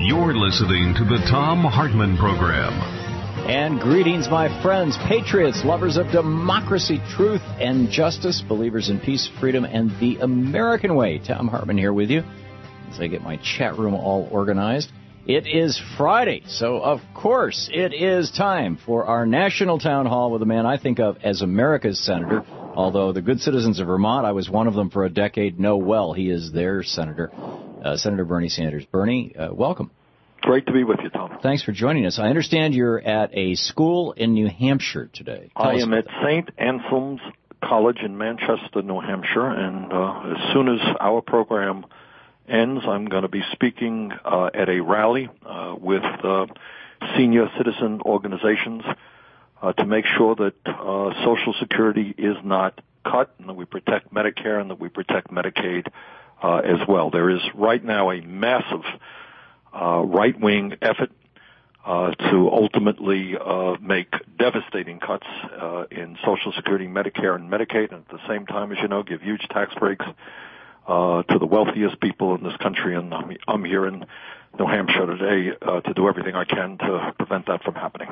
You're listening to the Thom Hartmann Program. And greetings, my friends, patriots, lovers of democracy, truth, and justice, believers in peace, freedom, and the American way. Thom Hartmann here with you as I get my chat room all organized. It is Friday, so of course it is time for our national town hall with a man I think of as America's senator. Although the good citizens of Vermont, I was one of them for a decade, know well he is their senator, Senator Bernie Sanders. Bernie, welcome. Great to be with you, Tom. Thanks for joining us. I understand you're at a school in New Hampshire today. I am at St. Anselm's College in Manchester, New Hampshire, and as soon as our program ends, I'm going to be speaking at a rally with senior citizen organizations to make sure that Social Security is not cut and that we protect Medicare and that we protect Medicaid as well. There is right now a massive right-wing effort to ultimately make devastating cuts in Social Security, Medicare, and Medicaid, and at the same time, as you know, give huge tax breaks to the wealthiest people in this country. And I'm here in New Hampshire today to do everything I can to prevent that from happening.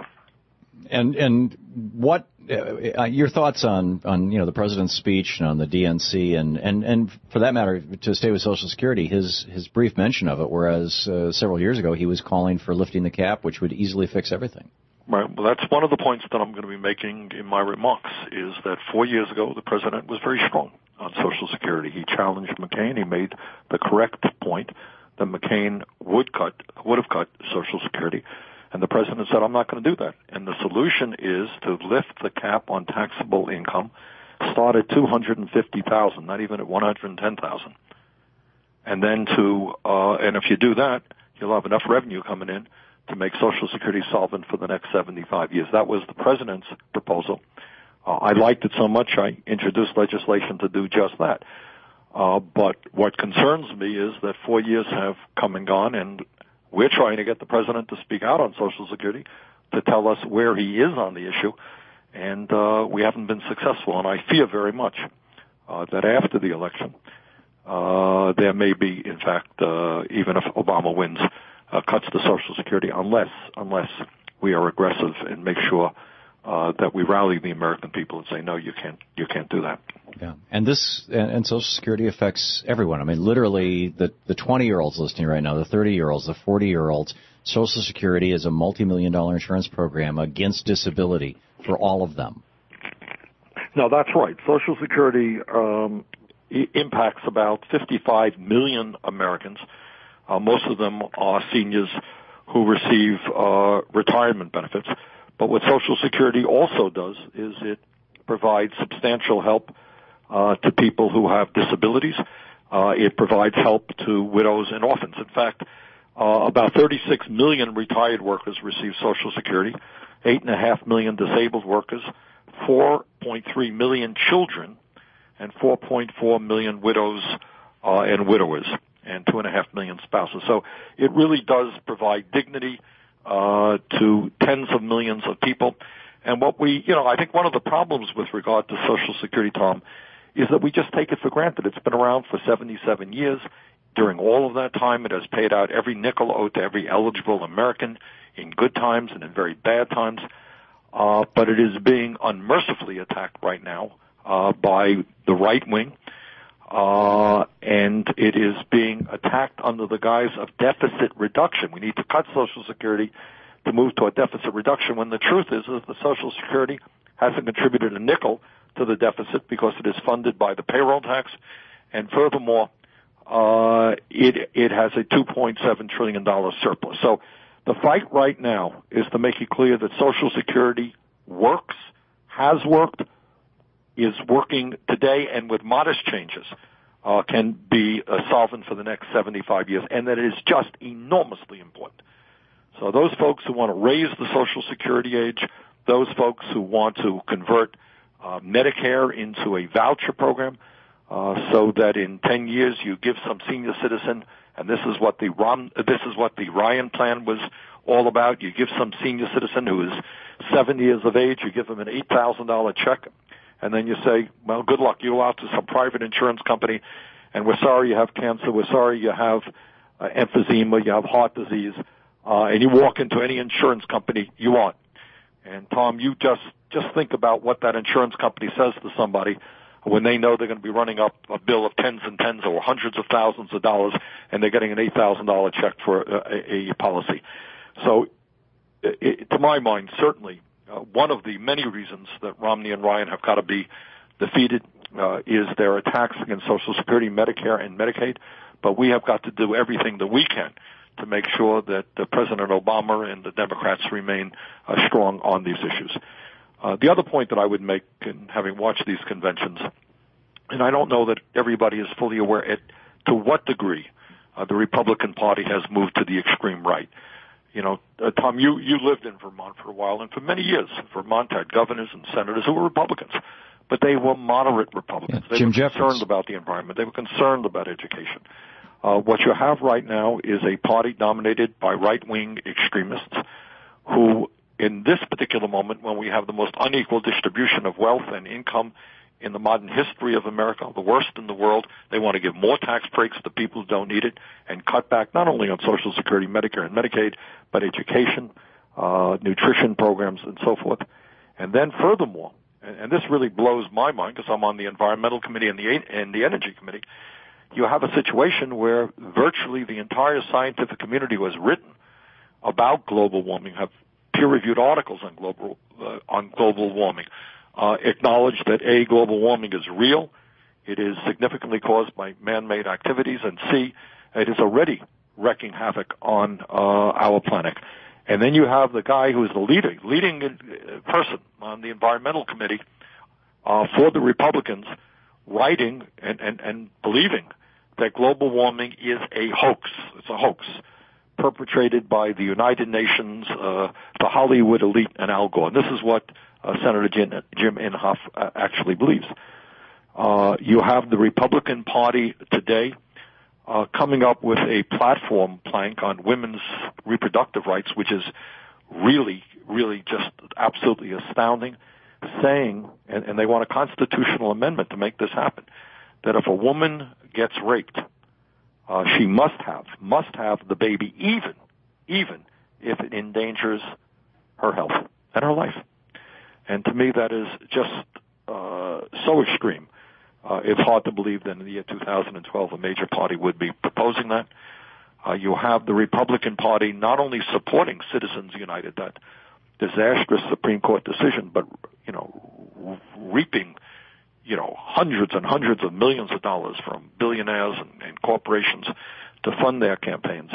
And what your thoughts on the president's speech and on the DNC and for that matter to stay with Social Security, his brief mention of it, whereas several years ago he was calling for lifting the cap, which would easily fix everything. Right. Well, that's one of the points that I'm going to be making in my remarks, is that 4 years ago the president was very strong on Social Security. He challenged McCain. He made the correct point that McCain would have cut Social Security. And the president said, I'm not going to do that. And the solution is to lift the cap on taxable income, start at $250,000, not even at $110,000. And then and if you do that, you'll have enough revenue coming in to make Social Security solvent for the next 75 years. That was the president's proposal. I liked it so much I introduced legislation to do just that. But what concerns me is that 4 years have come and gone, and we're trying to get the president to speak out on Social Security, to tell us where he is on the issue, and we haven't been successful. And I fear very much that after the election, there may be, in fact, even if Obama wins, cuts to Social Security, unless we are aggressive and make sure that we rally the American people and say, no, you can't do that. Yeah, and Social Security affects everyone. I mean, literally, the 20-year-olds listening right now, the 30-year-olds, the 40-year-olds. Social Security is a multi-million-dollar insurance program against disability for all of them. No, that's right. Social Security impacts about 55 million Americans. Most of them are seniors who receive retirement benefits. But what Social Security also does is it provides substantial help to people who have disabilities. It provides help to widows and orphans. In fact, about 36 million retired workers receive Social Security, 8.5 million disabled workers, 4.3 million children, and 4.4 million widows and widowers, and 2.5 million spouses. So it really does provide dignity to tens of millions of people. And I think one of the problems with regard to Social Security, Tom, is that we just take it for granted. It's been around for 77 years. During all of that time, it has paid out every nickel owed to every eligible American in good times and in very bad times. But it is being unmercifully attacked right now by the right wing. And it is being attacked under the guise of deficit reduction. We need to cut Social Security to move to a deficit reduction, when the truth is that Social Security hasn't contributed a nickel to the deficit because it is funded by the payroll tax. And furthermore, it has a $2.7 trillion surplus. So the fight right now is to make it clear that Social Security works, has worked, is working today, and with modest changes can be a solvent for the next 75 years, and that it is just enormously important. So those folks who want to raise the Social Security age, those folks who want to convert Medicare into a voucher program so that in 10 years you give some senior citizen, and this is what the Ryan plan was all about. You give some senior citizen who is 70 years of age, you give them an $8,000 check, and then you say, well, good luck. You go out to some private insurance company, and we're sorry you have cancer. We're sorry you have emphysema, you have heart disease, and you walk into any insurance company you want. And Tom, you just think about what that insurance company says to somebody when they know they're going to be running up a bill of tens and tens or hundreds of thousands of dollars, and they're getting an $8,000 check for a policy. So, to my mind, certainly one of the many reasons that Romney and Ryan have got to be defeated is their attacks against Social Security, Medicare, and Medicaid. But we have got to do everything that we can to make sure that President Obama and the Democrats remain strong on these issues. The other point that I would make, in having watched these conventions, and I don't know that everybody is fully aware to what degree the Republican Party has moved to the extreme right. You know, Tom, you lived in Vermont for a while, and for many years, Vermont had governors and senators who were Republicans, but they were moderate Republicans. Yeah, they were concerned about the environment. They were concerned about education. What you have right now is a party dominated by right-wing extremists who, in this particular moment, when we have the most unequal distribution of wealth and income in the modern history of America, the worst in the world, they want to give more tax breaks to people who don't need it and cut back not only on Social Security, Medicare, and Medicaid, but education, nutrition programs, and so forth. And then furthermore, and this really blows my mind because I'm on the Environmental Committee and the Energy Committee, you have a situation where virtually the entire scientific community was written about global warming, have peer-reviewed articles on global warming, acknowledge that A, global warming is real, it is significantly caused by man-made activities, and C, it is already wreaking havoc on our planet. And then you have the guy who is the leading person on the Environmental Committee for the Republicans writing and believing that global warming is a hoax. It's a hoax perpetrated by the United Nations, the Hollywood elite, and Al Gore. And this is what Senator Jim Inhofe actually believes. You have the Republican Party today coming up with a platform plank on women's reproductive rights, which is really, really just absolutely astounding, saying, and they want a constitutional amendment to make this happen, that if a woman gets raped, she must have the baby, even if it endangers her health and her life. And to me, that is just so extreme. It's hard to believe that in the year 2012 a major party would be proposing that. You have the Republican Party not only supporting Citizens United, that disastrous Supreme Court decision, but, reaping, hundreds and hundreds of millions of dollars from billionaires and corporations to fund their campaigns.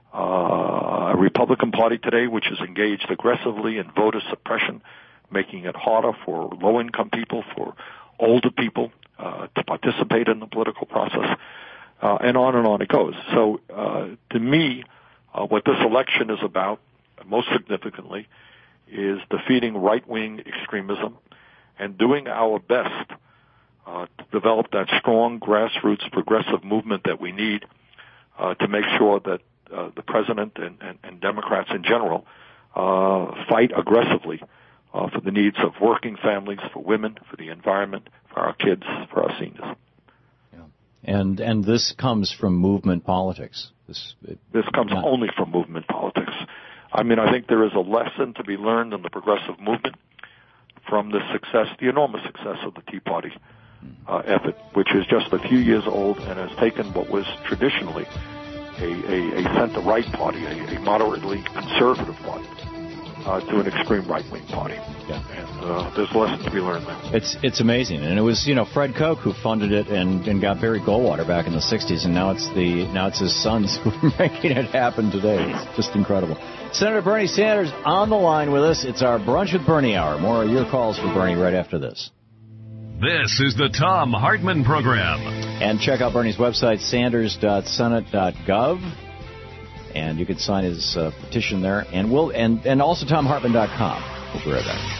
A Republican Party today which is engaged aggressively in voter suppression, making it harder for low-income people, for older people to participate in the political process, and on it goes. So to me, what this election is about, most significantly, is defeating right-wing extremism and doing our best to develop that strong grassroots progressive movement that we need to make sure that the president and Democrats in general fight aggressively for the needs of working families, for women, for the environment, for our kids, for our seniors. Yeah. And this comes from movement politics. This comes only from movement politics. I mean, I think there is a lesson to be learned in the progressive movement from the enormous success of the Tea Party effort, which is just a few years old and has taken what was traditionally a center-right party, a moderately conservative party, to an extreme right-wing party. Yeah. And there's a lesson to be learned there. It's amazing. And it was, Fred Koch who funded it and got Barry Goldwater back in the 60s, and now it's his sons who are making it happen today. It's just incredible. Senator Bernie Sanders on the line with us. It's our Brunch with Bernie hour. More of your calls for Bernie right after this. This is the Thom Hartmann Program. And check out Bernie's website, sanders.senate.gov. And you can sign his petition there. And also ThomHartmann.com. We'll be right back.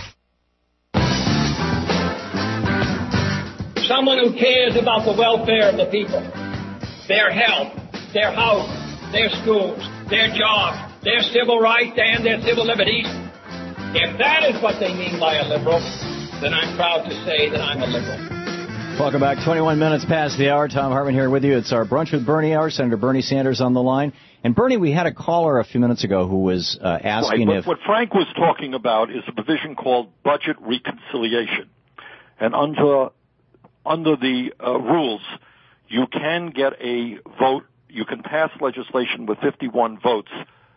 Someone who cares about the welfare of the people, their health, their house, their schools, their jobs, their civil rights, and their civil liberties. If that is what they mean by a liberal, then I'm proud to say that I'm a liberal. Welcome back. 21 minutes past the hour. Tom Hartman here with you. It's our Brunch with Bernie hour. Senator Bernie Sanders on the line. And Bernie, we had a caller a few minutes ago who was asking if... What Frank was talking about is a provision called budget reconciliation. And under the rules, you can get a vote, you can pass legislation with 51 votes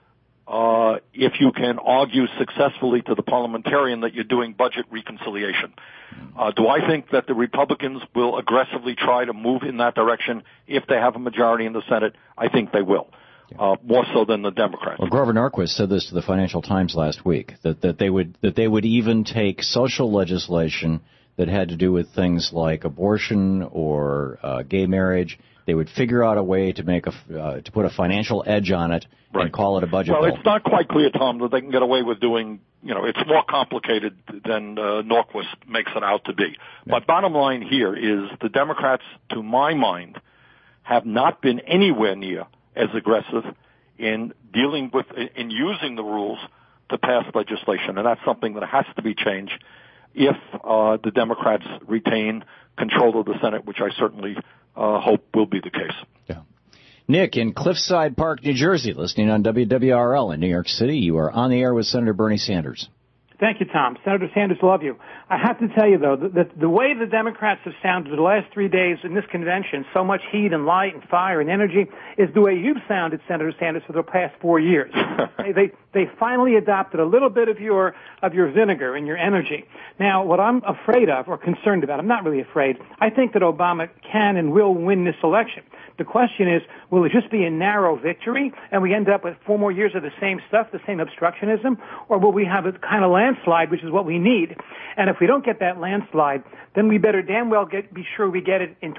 if you can argue successfully to the parliamentarian that you're doing budget reconciliation. Do I think that the Republicans will aggressively try to move in that direction if they have a majority in the Senate? I think they will, more so than the Democrats. Well, Grover Norquist said this to the Financial Times last week, that they would even take social legislation that had to do with things like abortion or gay marriage. They would figure out a way to make to put a financial edge on it and call it a budget bill. Well, it's not quite clear, Tom, that they can get away with doing, it's more complicated than Norquist makes it out to be. Yeah. But bottom line here is the Democrats, to my mind, have not been anywhere near as aggressive in dealing with, in using the rules to pass legislation. And that's something that has to be changed if the Democrats retain control of the Senate, which I certainly hope will be the case. Yeah. Nick in Cliffside Park, New Jersey, listening on WWRL in New York City. You are on the air with Senator Bernie Sanders. Thank you, Tom. Senator Sanders, love you. I have to tell you, though, that the way the Democrats have sounded the last 3 days in this convention, so much heat and light and fire and energy, is the way you've sounded, Senator Sanders, for the past 4 years. They finally adopted a little bit of your vinegar and your energy. Now, what I'm afraid of or concerned about, I'm not really afraid, I think that Obama can and will win this election. The question is, will it just be a narrow victory and we end up with 4 more years of the same stuff, the same obstructionism, or will we have a kind of landslide, which is what we need? And if we don't get that landslide, then we better damn well be sure we get it in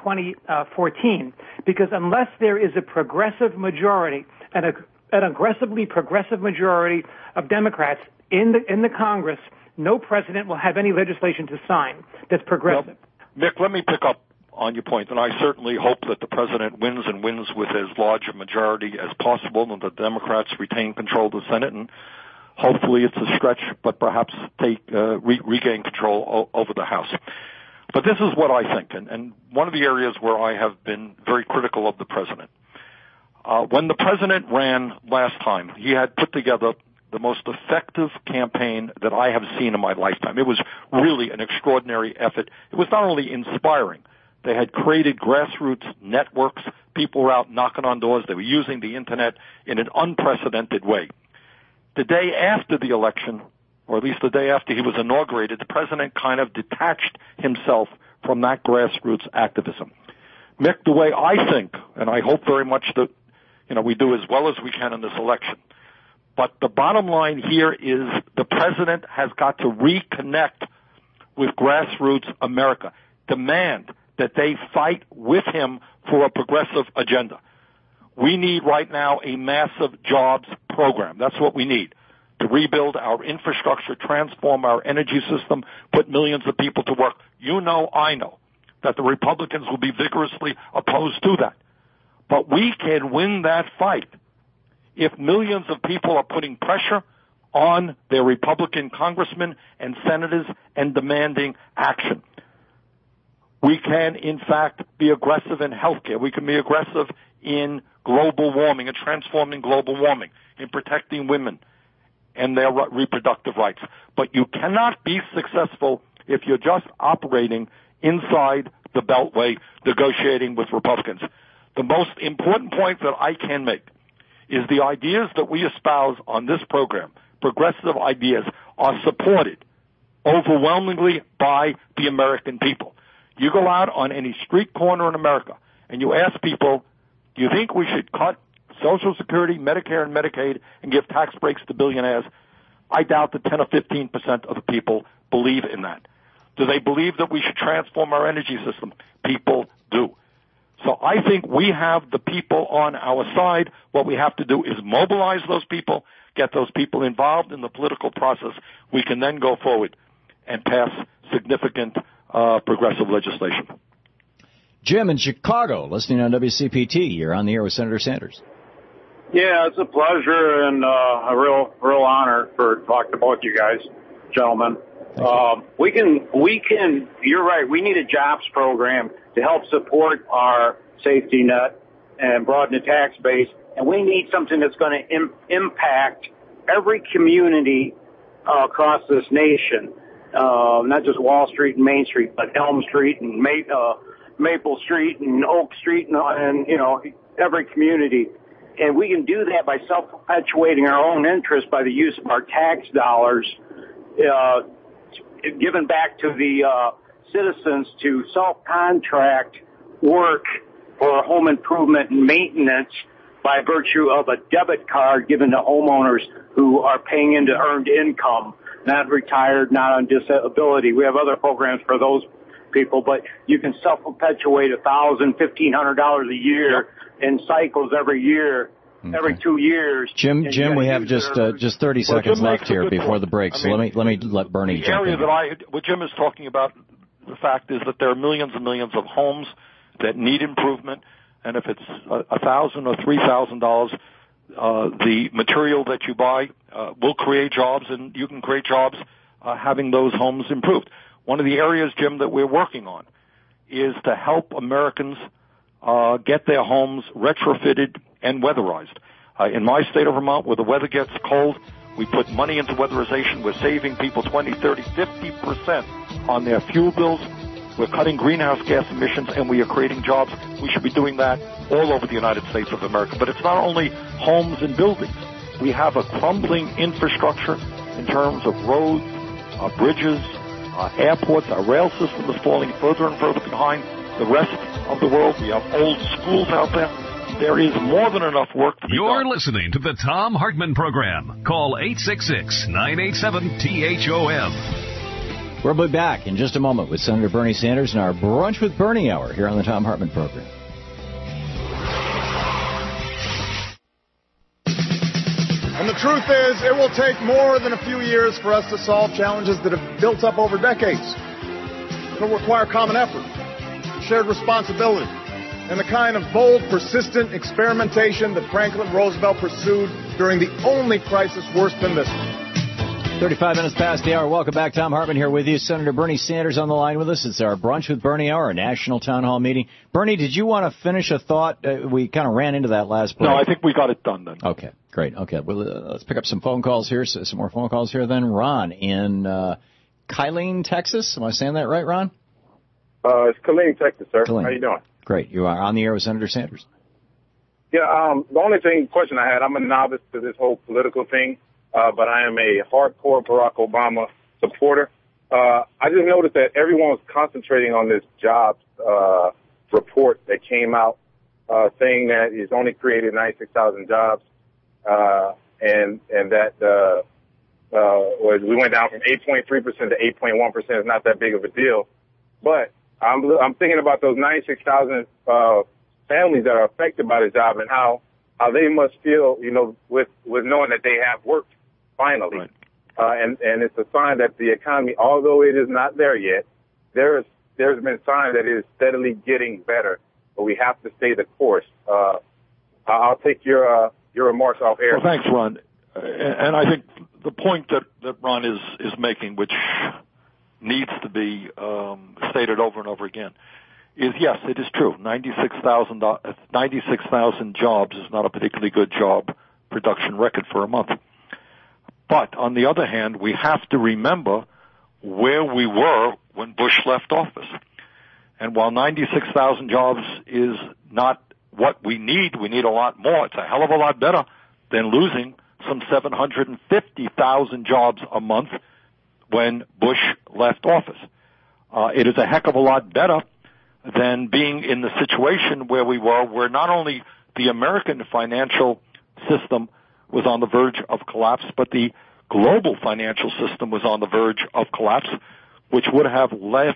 2014, because unless there is a progressive majority and an aggressively progressive majority of Democrats in the Congress, no president will have any legislation to sign that's progressive. Well, Mick, let me pick up on your point, and I certainly hope that the president wins and wins with as large a majority as possible, and the Democrats retain control of the Senate, and hopefully it's a stretch, but perhaps regain control over the House. But this is what I think, and one of the areas where I have been very critical of the president. When the president ran last time, he had put together the most effective campaign that I have seen in my lifetime. It was really an extraordinary effort. It was not only inspiring. They had created grassroots networks. People were out knocking on doors. They were using the Internet in an unprecedented way. The day after the election, or at least the day after he was inaugurated, the president kind of detached himself from that grassroots activism. Mick, the way I think, and I hope very much that, we do as well as we can in this election, but the bottom line here is the president has got to reconnect with grassroots America. Demand that they fight with him for a progressive agenda. We need right now a massive jobs program. That's what we need. To rebuild our infrastructure, transform our energy system, put millions of people to work. I know that the Republicans will be vigorously opposed to that. But we can win that fight if millions of people are putting pressure on their Republican congressmen and senators and demanding action. We can, in fact, be aggressive in healthcare. We can be aggressive in global warming and transforming global warming, in protecting women and their reproductive rights. But you cannot be successful if you're just operating inside the Beltway, negotiating with Republicans. The most important point that I can make is the ideas that we espouse on this program, progressive ideas, are supported overwhelmingly by the American people. You go out on any street corner in America and you ask people, do you think we should cut Social Security, Medicare, and Medicaid and give tax breaks to billionaires? I doubt that 10 or 15% of the people believe in that. Do they believe that we should transform our energy system? People do. So I think we have the people on our side. What we have to do is mobilize those people, get those people involved in the political process. We can then go forward and pass significant progressive legislation. Jim in Chicago, listening on WCPT. You're on the air with Senator Sanders. Yeah, it's a pleasure and a real honor for talking to both you guys, gentlemen. We can, you're right, we need a jobs program to help support our safety net and broaden the tax base. And we need something that's going to impact every community across this nation, not just Wall Street and Main Street, but Elm Street and Maple Street and Oak Street and every community. And we can do that by self-perpetuating our own interest by the use of our tax dollars, given back to the citizens to self-contract work for home improvement and maintenance by virtue of a debit card given to homeowners who are paying into earned income, not retired, not on disability. We have other programs for those people, but you can self-perpetuate $1,000, $1,500 a year in cycles every year. Okay. Every 2 years. Jim, we have just 30 seconds left here before the break, so let me let Bernie jump in. What Jim is talking about, the fact is that there are millions and millions of homes that need improvement, and if it's $1,000 or $3,000, the material that you buy will create jobs, and you can create jobs having those homes improved. One of the areas, Jim, that we're working on is to help Americans get their homes retrofitted and weatherized. In my state of Vermont, where the weather gets cold, we put money into weatherization. We're saving people 20, 30, 50% on their fuel bills. We're cutting greenhouse gas emissions, and we are creating jobs. We should be doing that all over the United States of America. But it's not only homes and buildings. We have a crumbling infrastructure in terms of roads, bridges, airports. Our rail system is falling further and further behind the rest of the world. We have old schools out there. There is more than enough work to be done. You're listening to the Thom Hartmann Program. Call 866-987-THOM. We'll be back in just a moment with Senator Bernie Sanders in our Brunch with Bernie Hour here on the Thom Hartmann Program. And the truth is, it will take more than a few years for us to solve challenges that have built up over decades. It'll require common effort, shared responsibility, and the kind of bold, persistent experimentation that Franklin Roosevelt pursued during the only crisis worse than this one. 35 minutes past the hour. Welcome back. Thom Hartmann here with you. Senator Bernie Sanders on the line with us. It's our Brunch with Bernie Hour, a national town hall meeting. Bernie, did you want to finish a thought? We kind of ran into that last break. No, I think we got it done then. Okay, great. Okay, well, let's pick up some phone calls here. So some more phone calls here then. Ron in Killeen, Texas. Am I saying that right, Ron? It's Killeen, Texas, sir. Killeen. How you doing? Great. You are on the air with Senator Sanders. Yeah, the only question I had, I'm a novice to this whole political thing, but I am a hardcore Barack Obama supporter. I just noticed that everyone was concentrating on this jobs report that came out saying that it's only created 96,000 jobs, and that we went down from 8.3% to 8.1% is not that big of a deal. But I'm thinking about those 96,000 families that are affected by the job and how they must feel, with knowing that they have worked finally. Right. And it's a sign that the economy, although it is not there yet, there's been signs that it is steadily getting better, but we have to stay the course. I'll take your remarks off air. Well, thanks, Ron. And I think the point that Ron is making, which needs to be stated over and over again, is yes, it is true. 96,000 jobs is not a particularly good job production record for a month. But on the other hand, we have to remember where we were when Bush left office. And while 96,000 jobs is not what we need a lot more. It's a hell of a lot better than losing some 750,000 jobs a month when Bush left office. It is a heck of a lot better than being in the situation where we were, where not only the American financial system was on the verge of collapse, but the global financial system was on the verge of collapse, which would have led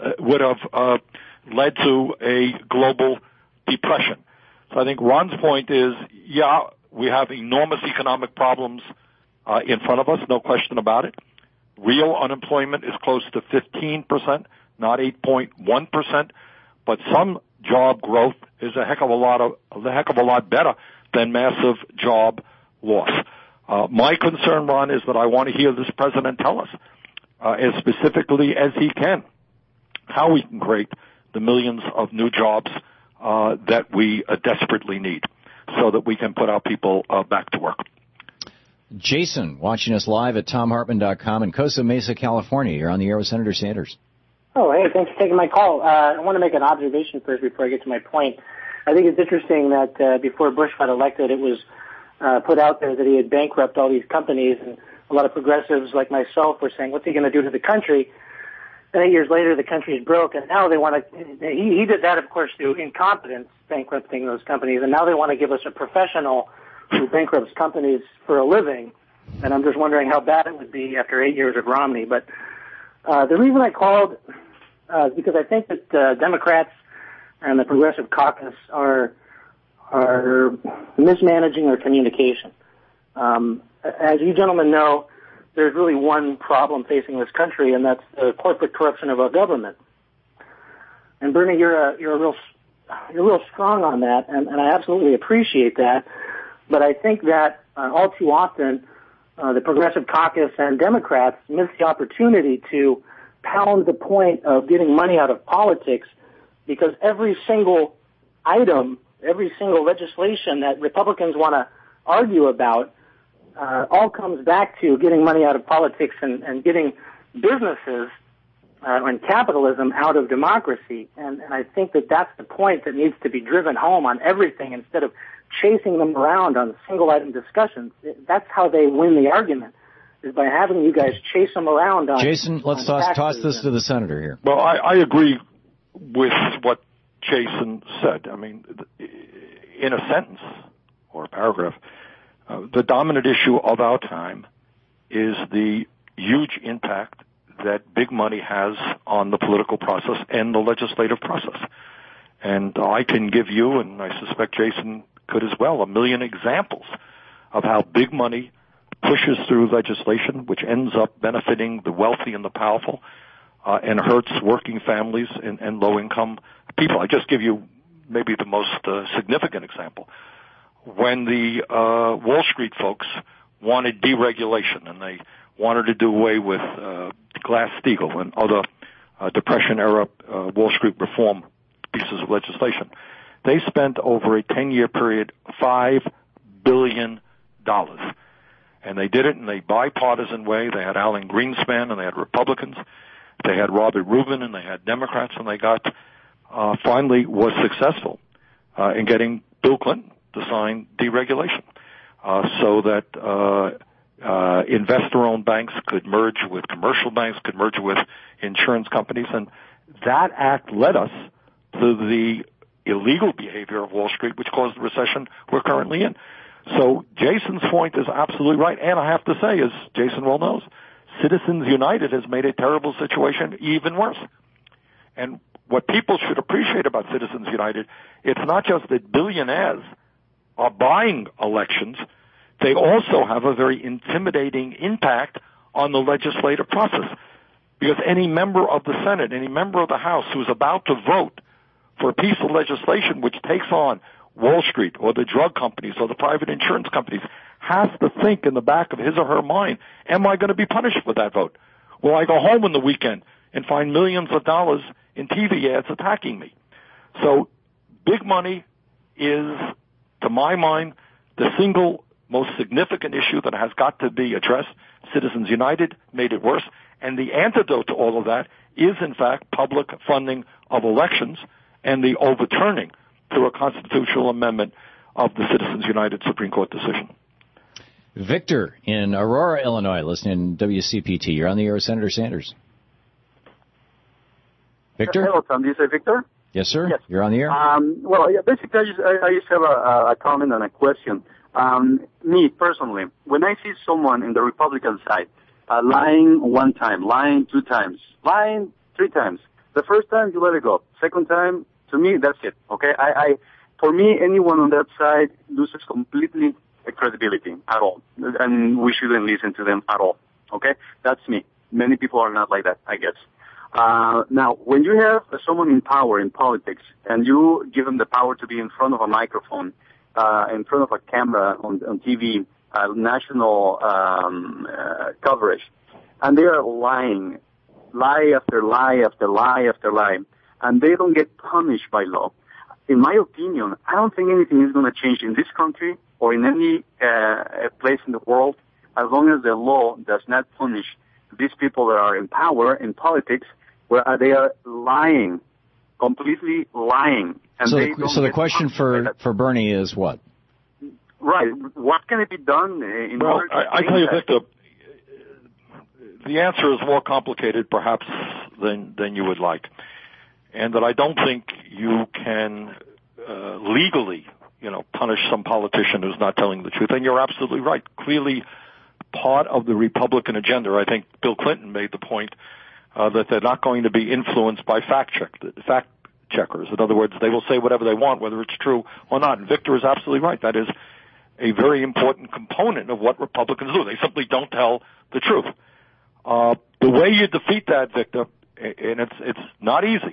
to a global depression. So I think Ron's point is, yeah, we have enormous economic problems in front of us, no question about it. Real unemployment is close to 15%, not 8.1%, but some job growth is a heck of a lot better than massive job loss. My concern, Ron, is that I want to hear this president tell us, as specifically as he can how we can create the millions of new jobs that we desperately need so that we can put our people back to work. Jason, watching us live at TomHartman.com in Costa Mesa, California. You're on the air with Senator Sanders. Oh, hey, thanks for taking my call. I want to make an observation first before I get to my point. I think it's interesting that before Bush got elected, it was put out there that he had bankrupted all these companies, and a lot of progressives like myself were saying, what's he going to do to the country? And 8 years later, the country is broke, and now they want to, he did that, of course, through incompetence, bankrupting those companies, and now they want to give us a professional who bankrupts companies for a living, and I'm just wondering how bad it would be after 8 years of Romney. But the reason I called is because I think that Democrats and the Progressive Caucus are mismanaging their communication. As you gentlemen know, there's really one problem facing this country, and that's the corporate corruption of our government. And Bernie, you're real strong on that, and I absolutely appreciate that. But I think that all too often the Progressive Caucus and Democrats miss the opportunity to pound the point of getting money out of politics, because every single item, every single legislation that Republicans want to argue about all comes back to getting money out of politics and getting businesses and capitalism out of democracy. And I think that that's the point that needs to be driven home on everything instead of chasing them around on single-item discussions. That's how they win the argument, is by having you guys chase them around on... Jason, let's toss this to the senator here. Well, I agree with what Jason said. I mean, in a sentence or a paragraph, the dominant issue of our time is the huge impact that big money has on the political process and the legislative process. And I can give you, and I suspect Jason could as well, a million examples of how big money pushes through legislation which ends up benefiting the wealthy and the powerful and hurts working families and low-income people. I just give you maybe the most significant example. When the Wall Street folks wanted deregulation and they wanted to do away with Glass-Steagall and other Depression-era Wall Street reform pieces of legislation, they spent over a 10-year period $5 billion. And they did it in a bipartisan way. They had Alan Greenspan and they had Republicans. They had Robert Rubin and they had Democrats, and they got finally was successful in getting Bill Clinton to sign deregulation so that investor-owned banks could merge with commercial banks, could merge with insurance companies. And that act led us to the illegal behavior of Wall Street, which caused the recession we're currently in. So Jason's point is absolutely right. And I have to say, as Jason well knows, Citizens United has made a terrible situation even worse. And what people should appreciate about Citizens United, it's not just that billionaires are buying elections, they also have a very intimidating impact on the legislative process. Because any member of the Senate, any member of the House who's about to vote for a piece of legislation which takes on Wall Street or the drug companies or the private insurance companies has to think in the back of his or her mind, am I going to be punished for that vote? Will I go home in the weekend and find millions of dollars in TV ads attacking me? So big money is, to my mind, the single most significant issue that has got to be addressed. Citizens United made it worse. And the antidote to all of that is, in fact, public funding of elections and the overturning through a constitutional amendment of the Citizens United Supreme Court decision. Victor in Aurora, Illinois, listening to WCPT. You're on the air with Senator Sanders. Victor? Hello, Tom. Do you say Victor? Yes, sir. Yes. You're on the air. Well, yeah, basically, I just have a comment and a question. Me, personally, when I see someone in the Republican side lying one time, lying two times, lying three times, the first time, you let it go. Second time, to me, that's it, okay? For me, anyone on that side loses completely credibility at all, and we shouldn't listen to them at all, okay? That's me. Many people are not like that, I guess. Now, when you have someone in power in politics, and you give them the power to be in front of a microphone, in front of a camera on TV, national coverage, and they are lying, lie after lie after lie after lie, and they don't get punished by law. In my opinion, I don't think anything is going to change in this country or in any place in the world as long as the law does not punish these people that are in power in politics, where they are lying, completely lying. And so the question for Bernie is what? Right. What can it be done in order to I tell you, Victor, the answer is more complicated perhaps than you would like. And that I don't think you can legally, punish some politician who's not telling the truth. And you're absolutely right. Clearly, part of the Republican agenda, I think Bill Clinton made the point that they're not going to be influenced by fact checkers. In other words, they will say whatever they want, whether it's true or not. And Victor is absolutely right. That is a very important component of what Republicans do. They simply don't tell the truth. The way you defeat that, Victor, and it's not easy,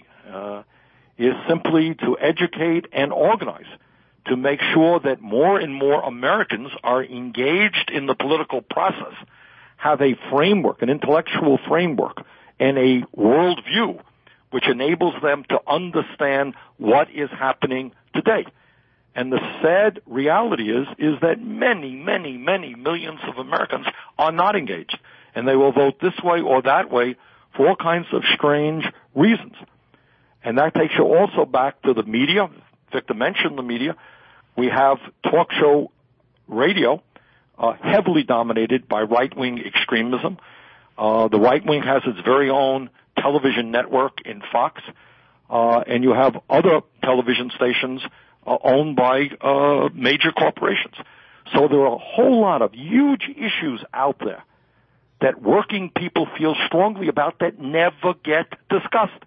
is simply to educate and organize, to make sure that more and more Americans are engaged in the political process, have a framework, an intellectual framework, and a worldview which enables them to understand what is happening today. And the sad reality is that many, many, many millions of Americans are not engaged, and they will vote this way or that way for all kinds of strange reasons. And that takes you also back to the media. Victor mentioned the media. We have talk show radio, heavily dominated by right-wing extremism. The right wing has its very own television network in Fox, and you have other television stations owned by major corporations. So there are a whole lot of huge issues out there that working people feel strongly about that never get discussed.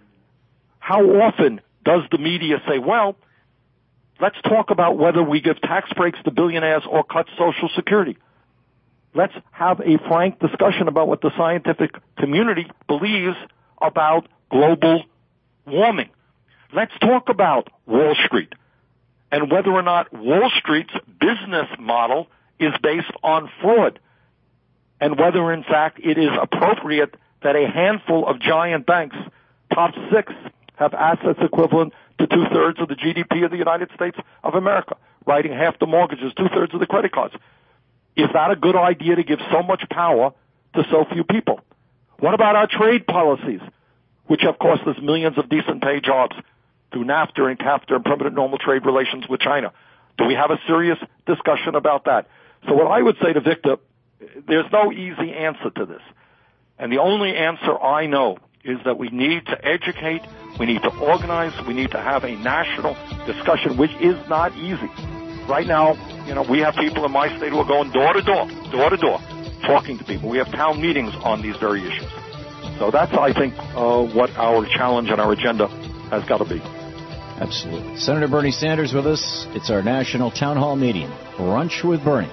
How often does the media say, well, let's talk about whether we give tax breaks to billionaires or cut Social Security? Let's have a frank discussion about what the scientific community believes about global warming. Let's talk about Wall Street and whether or not Wall Street's business model is based on fraud, and whether, in fact, it is appropriate that a handful of giant banks, top 6, have assets equivalent to 2/3 of the GDP of the United States of America, writing half the mortgages, 2/3 of the credit cards. Is that a good idea to give so much power to so few people? What about our trade policies, which have cost us millions of decent paid jobs through NAFTA and CAFTA and permanent normal trade relations with China? Do we have a serious discussion about that? So what I would say to Victor, there's no easy answer to this. And the only answer I know is that we need to educate, we need to organize, we need to have a national discussion, which is not easy. Right now, we have people in my state who are going door to door, talking to people. We have town meetings on these very issues. So that's, I think, what our challenge and our agenda has got to be. Absolutely. Senator Bernie Sanders with us. It's our national town hall meeting, Brunch with Bernie.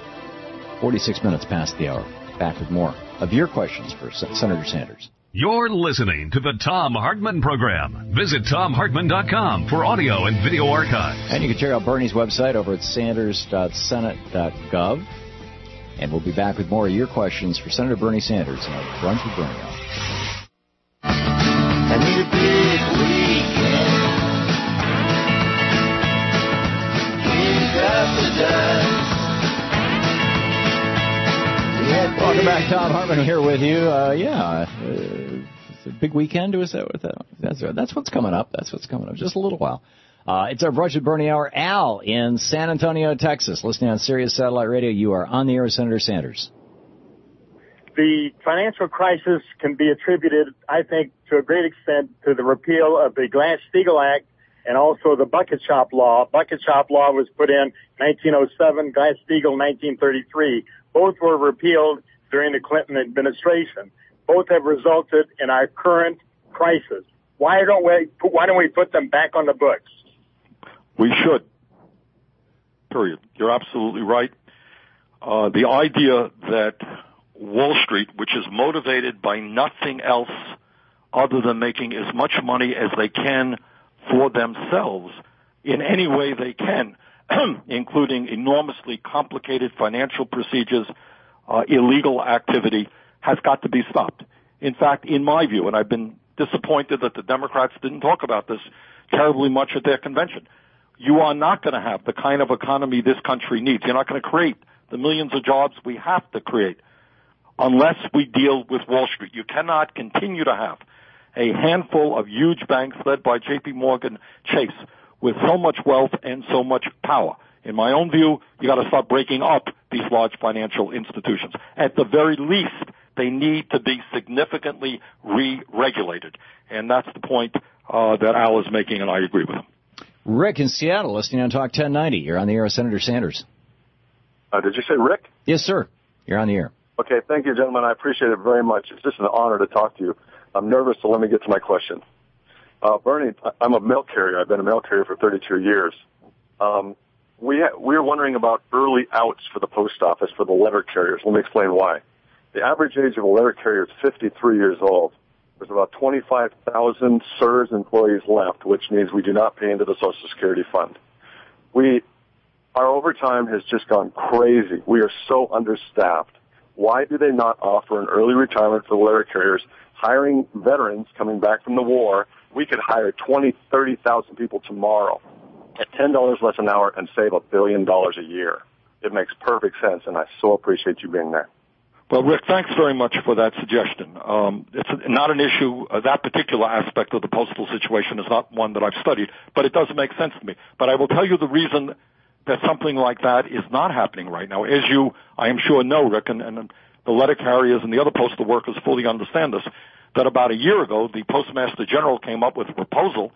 46 minutes past the hour. Back with more of your questions for Senator Sanders. You're listening to the Thom Hartmann Program. Visit ThomHartmann.com for audio and video archives. And you can check out Bernie's website over at sanders.senate.gov. And we'll be back with more of your questions for Senator Bernie Sanders on Brunch with Bernie. I need a big weekend. Kick up the dust. Welcome back. Thom Hartmann here with you. It's a big weekend. Was that what that's what's coming up. That's what's coming up. Just a little while. It's our Brunch with Bernie Hour. Al in San Antonio, Texas, listening on Sirius Satellite Radio. You are on the air with Senator Sanders. The financial crisis can be attributed, I think, to a great extent to the repeal of the Glass-Steagall Act and also the bucket shop law. Bucket shop law was put in 1907, Glass-Steagall 1933. Both were repealed during the Clinton administration. Both have resulted in our current crisis. Why don't we put them back on the books? We should. Period. You're absolutely right. The idea that Wall Street, which is motivated by nothing else other than making as much money as they can for themselves in any way they can, including enormously complicated financial procedures, illegal activity, has got to be stopped. In fact, in my view, and I've been disappointed that the Democrats didn't talk about this terribly much at their convention, you are not going to have the kind of economy this country needs. You're not going to create the millions of jobs we have to create unless we deal with Wall Street. You cannot continue to have a handful of huge banks led by J.P. Morgan Chase with so much wealth and so much power. In my own view, you got to start breaking up these large financial institutions. At the very least, they need to be significantly re-regulated. And that's the point that Al is making, and I agree with him. Rick in Seattle, listening on Talk 1090. You're on the air with Senator Sanders. Did you say Rick? Yes, sir. You're on the air. Okay, thank you, gentlemen. I appreciate it very much. It's just an honor to talk to you. I'm nervous, so let me get to my question. Bernie, I'm a mail carrier. I've been a mail carrier for 32 years. We're wondering about early outs for the post office for the letter carriers. Let me explain why. The average age of a letter carrier is 53 years old. There's about 25,000 CSRS employees left, which means we do not pay into the Social Security Fund. Our overtime has just gone crazy. We are so understaffed. Why do they not offer an early retirement for the letter carriers, hiring veterans coming back from the war? We could hire 20,000, 30,000 people tomorrow at $10 less an hour and save $1 billion a year. It makes perfect sense, and I so appreciate you being there. Well, Rick, thanks very much for that suggestion. It's not an issue. That particular aspect of the postal situation is not one that I've studied, but it does make sense to me. But I will tell you the reason that something like that is not happening right now. As you, I am sure, know, Rick, and the letter carriers and the other postal workers fully understand this, that about a year ago, the Postmaster General came up with a proposal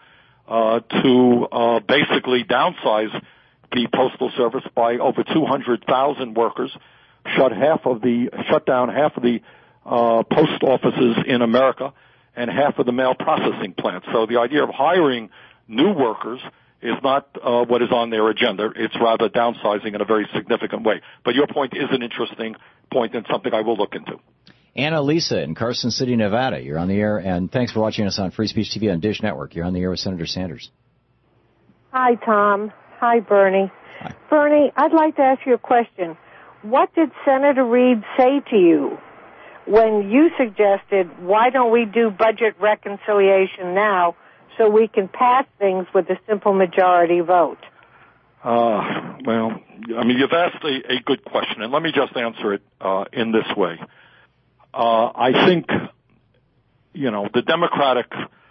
to basically downsize the Postal Service by over 200,000 workers, shut down half of the post offices in America and half of the mail processing plants. So the idea of hiring new workers is not what is on their agenda. It's rather downsizing in a very significant way. But your point is an interesting point and something I will look into. Anna Lisa in Carson City, Nevada. You're on the air, and thanks for watching us on Free Speech TV on Dish Network. You're on the air with Senator Sanders. Hi, Tom. Hi, Bernie. Hi. Bernie, I'd like to ask you a question. What did Senator Reid say to you when you suggested, why don't we do budget reconciliation now so we can pass things with a simple majority vote? Well, I mean, you've asked a good question, and let me just answer it in this way. I think, the Democratic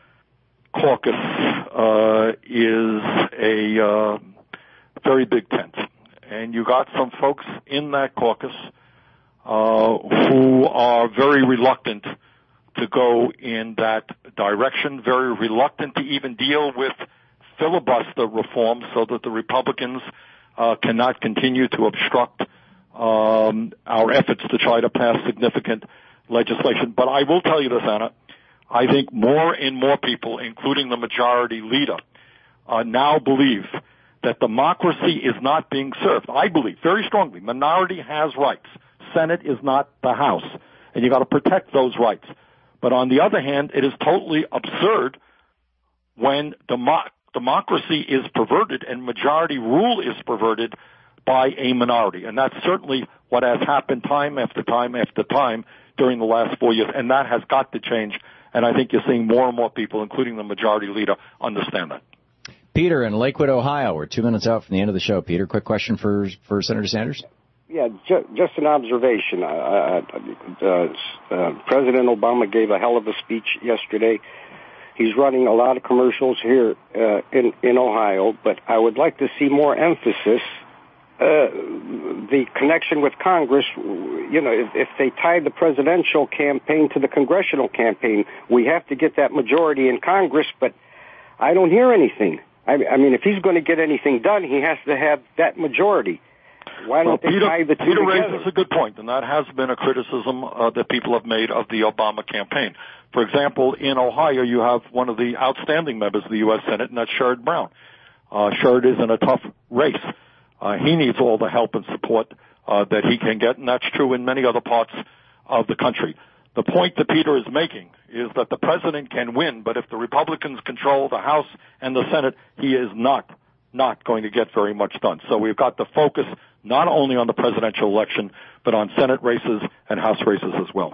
caucus is a very big tent. And you got some folks in that caucus who are very reluctant to go in that direction, very reluctant to even deal with filibuster reform so that the Republicans cannot continue to obstruct our efforts to try to pass significant legislation. But I will tell you this, Anna, I think more and more people, including the majority leader, now believe that democracy is not being served. I believe very strongly minority has rights. Senate is not the House, and you got to protect those rights. But on the other hand, it is totally absurd when democracy is perverted and majority rule is perverted by a minority. And that's certainly what has happened time after time after time during the last 4 years, and that has got to change. And I think you're seeing more and more people, including the majority leader, understand that. Peter in Lakewood, Ohio. We're 2 minutes out from the end of the show. Peter, quick question for Senator Sanders? Yeah, just an observation. President Obama gave a hell of a speech yesterday. He's running a lot of commercials here in Ohio, but I would like to see more emphasis. The connection with Congress, if they tie the presidential campaign to the congressional campaign, we have to get that majority in Congress, but I don't hear anything. I mean, if he's going to get anything done, he has to have that majority. Why don't they tie the two Peter together? raises a good point, and that has been a criticism that people have made of the Obama campaign. For example, in Ohio, you have one of the outstanding members of the U.S. Senate, and that's Sherrod Brown. Sherrod is in a tough race. He needs all the help and support that he can get, and that's true in many other parts of the country. The point that Peter is making is that the president can win, but if the Republicans control the House and the Senate, he is not going to get very much done. So we've got to focus not only on the presidential election, but on Senate races and House races as well.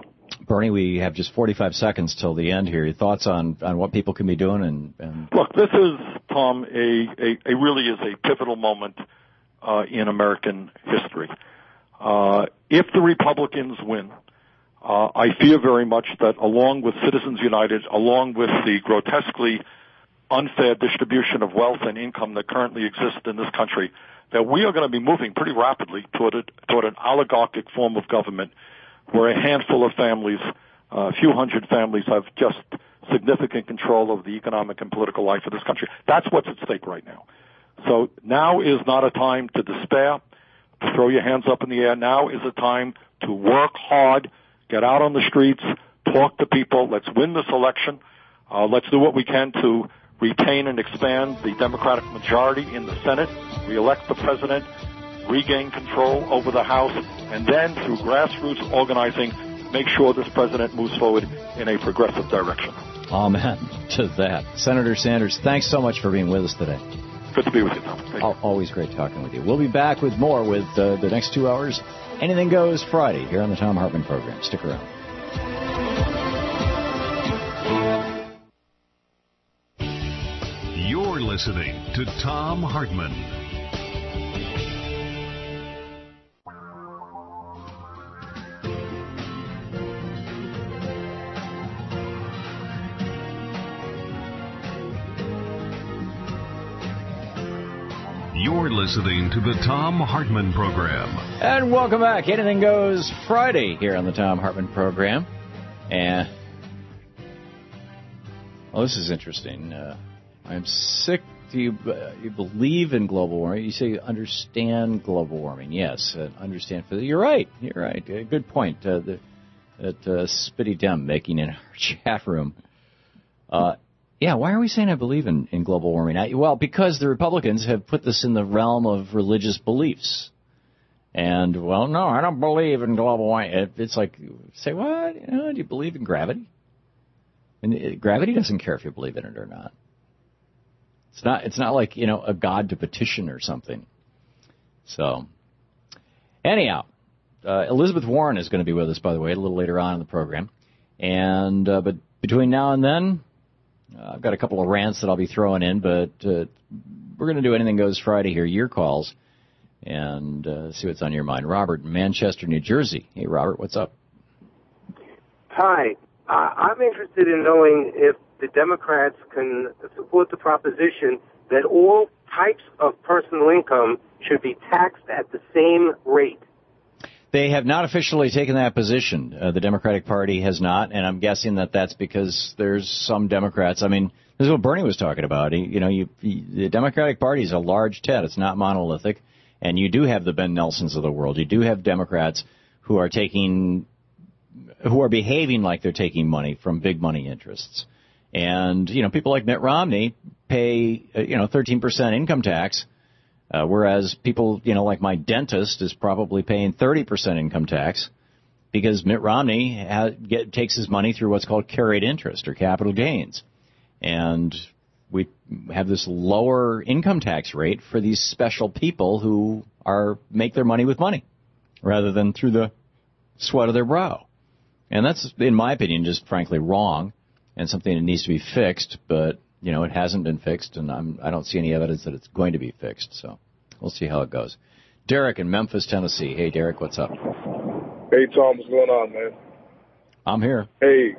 Bernie, we have just 45 seconds till the end here. Your thoughts on what people can be doing? And Look, this is, Tom, a really is a pivotal moment in American history. If the Republicans win, I fear very much that along with Citizens United, along with the grotesquely unfair distribution of wealth and income that currently exists in this country, that we are going to be moving pretty rapidly toward an oligarchic form of government where a handful of families, a few hundred families, have just significant control of the economic and political life of this country. That's what's at stake right now. So now is not a time to despair, to throw your hands up in the air. Now is a time to work hard, get out on the streets, talk to people. Let's win this election. Let's do what we can to retain and expand the Democratic majority in the Senate, re-elect the president, regain control over the House, and then through grassroots organizing, make sure this president moves forward in a progressive direction. Amen to that. Senator Sanders, thanks so much for being with us today. Good to be with you, Tom. Always great talking with you. We'll be back with more with the next 2 hours. Anything Goes Friday here on the Thom Hartmann Program. Stick around. You're listening to Thom Hartmann. You're listening to the Thom Hartmann Program. And welcome back. Anything Goes Friday here on the Thom Hartmann Program. And, well, this is interesting. I'm sick. Do you believe in global warming? You say you understand global warming. Yes, understand. You're right. You're right. Good point. That Spitty Dem making in our chat room. Yeah, why are we saying I believe in global warming? Well, because the Republicans have put this in the realm of religious beliefs. And, well, no, I don't believe in global warming. It's like, say what? Do you believe in gravity? And gravity doesn't care if you believe in it or not. It's not like, a god to petition or something. So, anyhow, Elizabeth Warren is going to be with us, by the way, a little later on in the program. And, but between now and then, I've got a couple of rants that I'll be throwing in, but we're going to do Anything Goes Friday here, your calls, and see what's on your mind. Robert in Manchester, New Jersey. Hey, Robert, what's up? Hi. I'm interested in knowing if the Democrats can support the proposition that all types of personal income should be taxed at the same rate. They have not officially taken that position. The Democratic Party has not, and I'm guessing that that's because there's some Democrats. I mean, this is what Bernie was talking about. The Democratic Party is a large tent. It's not monolithic, and you do have the Ben Nelsons of the world. You do have Democrats who are behaving like they're taking money from big money interests. And, people like Mitt Romney pay, 13% income tax. Whereas people, like my dentist is probably paying 30% income tax because Mitt Romney takes his money through what's called carried interest or capital gains. And we have this lower income tax rate for these special people who make their money with money rather than through the sweat of their brow. And that's, in my opinion, just frankly wrong and something that needs to be fixed, but it hasn't been fixed, and I don't see any evidence that it's going to be fixed. So we'll see how it goes. Derek in Memphis, Tennessee. Hey, Derek, what's up? Hey, Tom, what's going on, man? I'm here. Hey,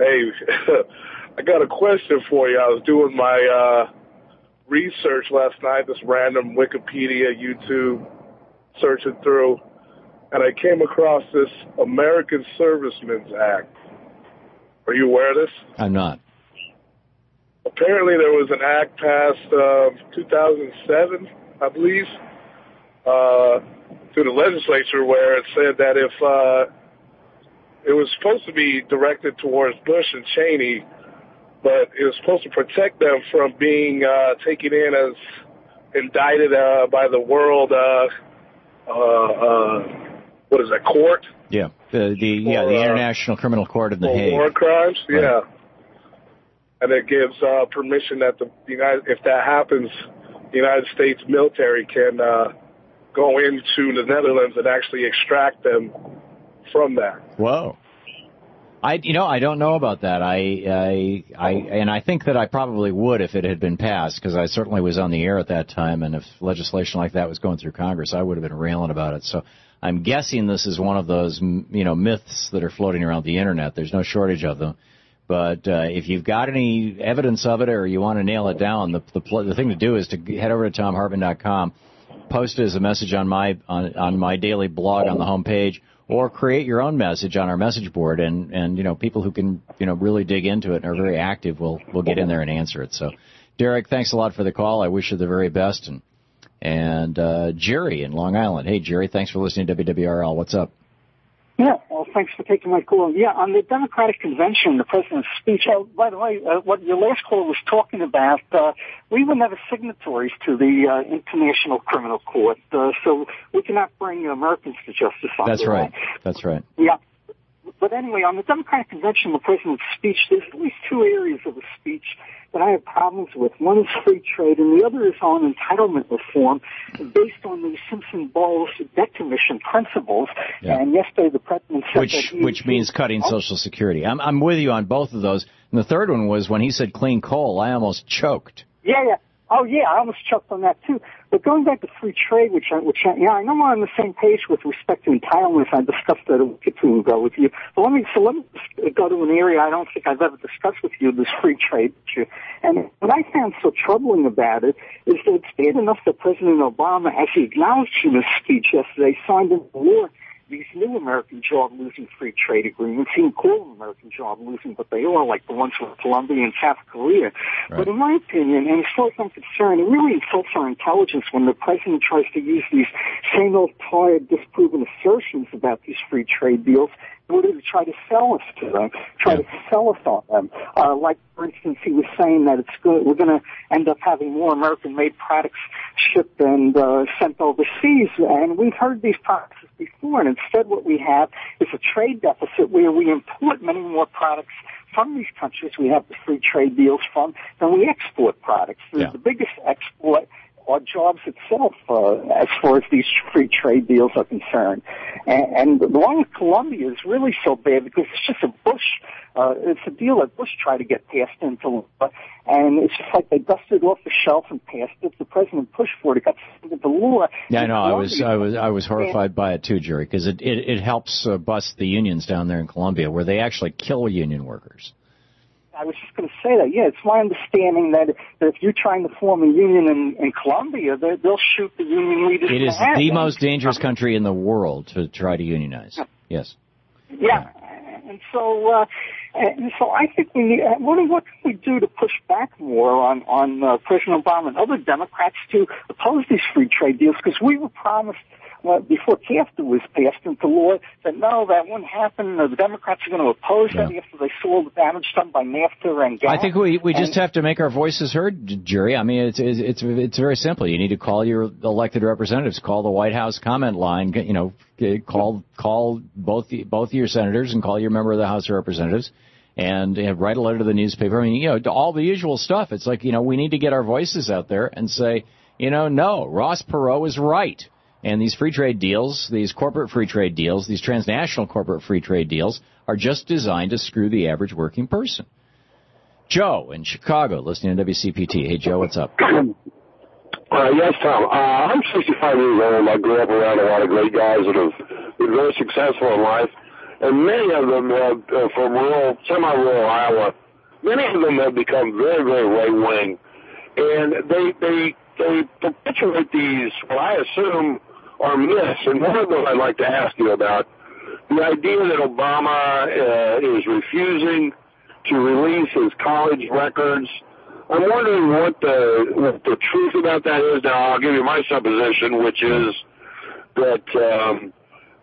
I got a question for you. I was doing my research last night, this random Wikipedia, YouTube, searching through, and I came across this American Servicemen's Act. Are you aware of this? I'm not. Apparently there was an act passed 2007, I believe, through the legislature where it said that if it was supposed to be directed towards Bush and Cheney, but it was supposed to protect them from being taken in as indicted by the world, what is that, court? Yeah, the International Criminal Court in The Hague. War crimes, right. Yeah. And it gives permission that if that happens, the United States military can go into the Netherlands and actually extract them from that. Whoa. I don't know about that. And I think that I probably would if it had been passed, because I certainly was on the air at that time, and if legislation like that was going through Congress, I would have been railing about it. So I'm guessing this is one of those, myths that are floating around the internet. There's no shortage of them. But if you've got any evidence of it or you want to nail it down, the thing to do is to head over to TomHartman.com, post it as a message on my daily blog on the homepage, or create your own message on our message board, and people who can really dig into it and are very active will get in there and answer it. So, Derek, thanks a lot for the call. I wish you the very best. And Jerry in Long Island. Hey, Jerry, thanks for listening to WWRL. What's up? Yeah, well, thanks for taking my call. Yeah, on the Democratic Convention, the president's speech, by the way, what your last caller was talking about, we were never signatories to the International Criminal Court, so we cannot bring Americans to justice on That's that. right. That's right. Yeah. But anyway, on the Democratic Convention, the president's speech, there's at least two areas of the speech that I have problems with. One is free trade, and the other is on entitlement reform based on the Simpson-Bowles Debt Commission principles. Yeah. And yesterday the president said which means cutting Social Security. I'm with you on both of those. And the third one was when he said clean coal, I almost choked. Yeah. Oh, yeah, I almost choked on that, too. But going back to free trade, which I know we're on the same page with respect to entitlements. I discussed that a week or two ago with you. But let me go to an area I don't think I've ever discussed with you, this free trade issue. And what I found so troubling about it is that it's bad enough that President Obama, as he acknowledged in his speech yesterday, signed into law these new American job-losing free trade agreements. He didn't call them American job-losing, but they are, like the ones with Colombia and South Korea. Right. But in my opinion, and as far as I'm concerned, it really insults our intelligence when the president tries to use these same old tired, disproven assertions about these free trade deals in order to try to sell us to them, to sell us on them. Like, for instance, he was saying that we're going to end up having more American-made products shipped and sent overseas, and we've heard these promises before, and instead what we have is a trade deficit where we import many more products from these countries we have the free trade deals from than we export products. The biggest export are jobs itself as far as these free trade deals are concerned. And the one with Colombia is really so bad because it's just it's a deal that Bush tried to get passed into law, and it's just like they dusted it off the shelf and passed it. The president pushed for it. It got signed into law. Yeah, I know. I was horrified by it too, Jerry, because it helps bust the unions down there in Colombia, where they actually kill union workers. I was just going to say that. Yeah, it's my understanding that if you're trying to form a union in Colombia, they'll shoot the union leaders. It is the most dangerous country in the world to try to unionize. Yes. Yeah. And so I think we need. What can we do to push back more on President Obama and other Democrats to oppose these free trade deals? Because we were promised before CAFTA was passed into law that no, that wouldn't happen. The Democrats are going to oppose that after they saw the damage done by NAFTA and GATT. I think we just have to make our voices heard, Jerry. I mean, it's very simple. You need to call your elected representatives, call the White House comment line, call both your senators and call your member of the House of Representatives. And write a letter to the newspaper. I mean, all the usual stuff. It's like, we need to get our voices out there and say, no, Ross Perot is right. And these free trade deals, these corporate free trade deals, these transnational corporate free trade deals are just designed to screw the average working person. Joe in Chicago, listening to WCPT. Hey, Joe, what's up? Yes, Tom. I'm 65 years old. I grew up around a lot of great guys that have been very successful in life. And many of them from semi-rural Iowa, many of them have become very, very right-wing. And they perpetuate these, what I assume, are myths. And one of them I'd like to ask you about, the idea that Obama is refusing to release his college records. I'm wondering what the truth about that is. Now, I'll give you my supposition, which is that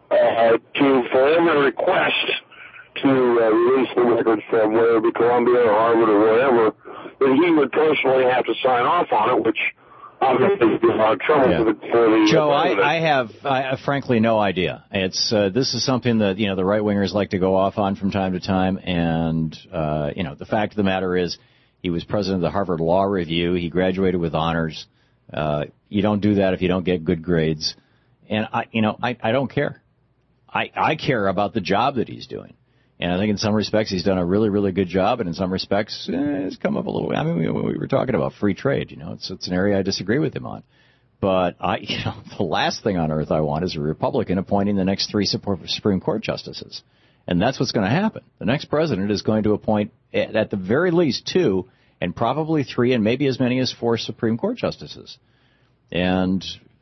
for every request to release the records from whether it be Columbia or Harvard or whatever, that he would personally have to sign off on it, which obviously is trouble for the Joe, I have frankly no idea. It's this is something that the right wingers like to go off on from time to time, and the fact of the matter is he was president of the Harvard Law Review. He graduated with honors. You don't do that if you don't get good grades, and I don't care. I care about the job that he's doing. And I think in some respects he's done a really, really good job, and in some respects it's come up a little. I mean, we were talking about free trade. It's an area I disagree with him on. But the last thing on earth I want is a Republican appointing the next 3 Supreme Court justices. And that's what's going to happen. The next president is going to appoint at the very least 2 and probably 3 and maybe as many as 4 Supreme Court justices. And,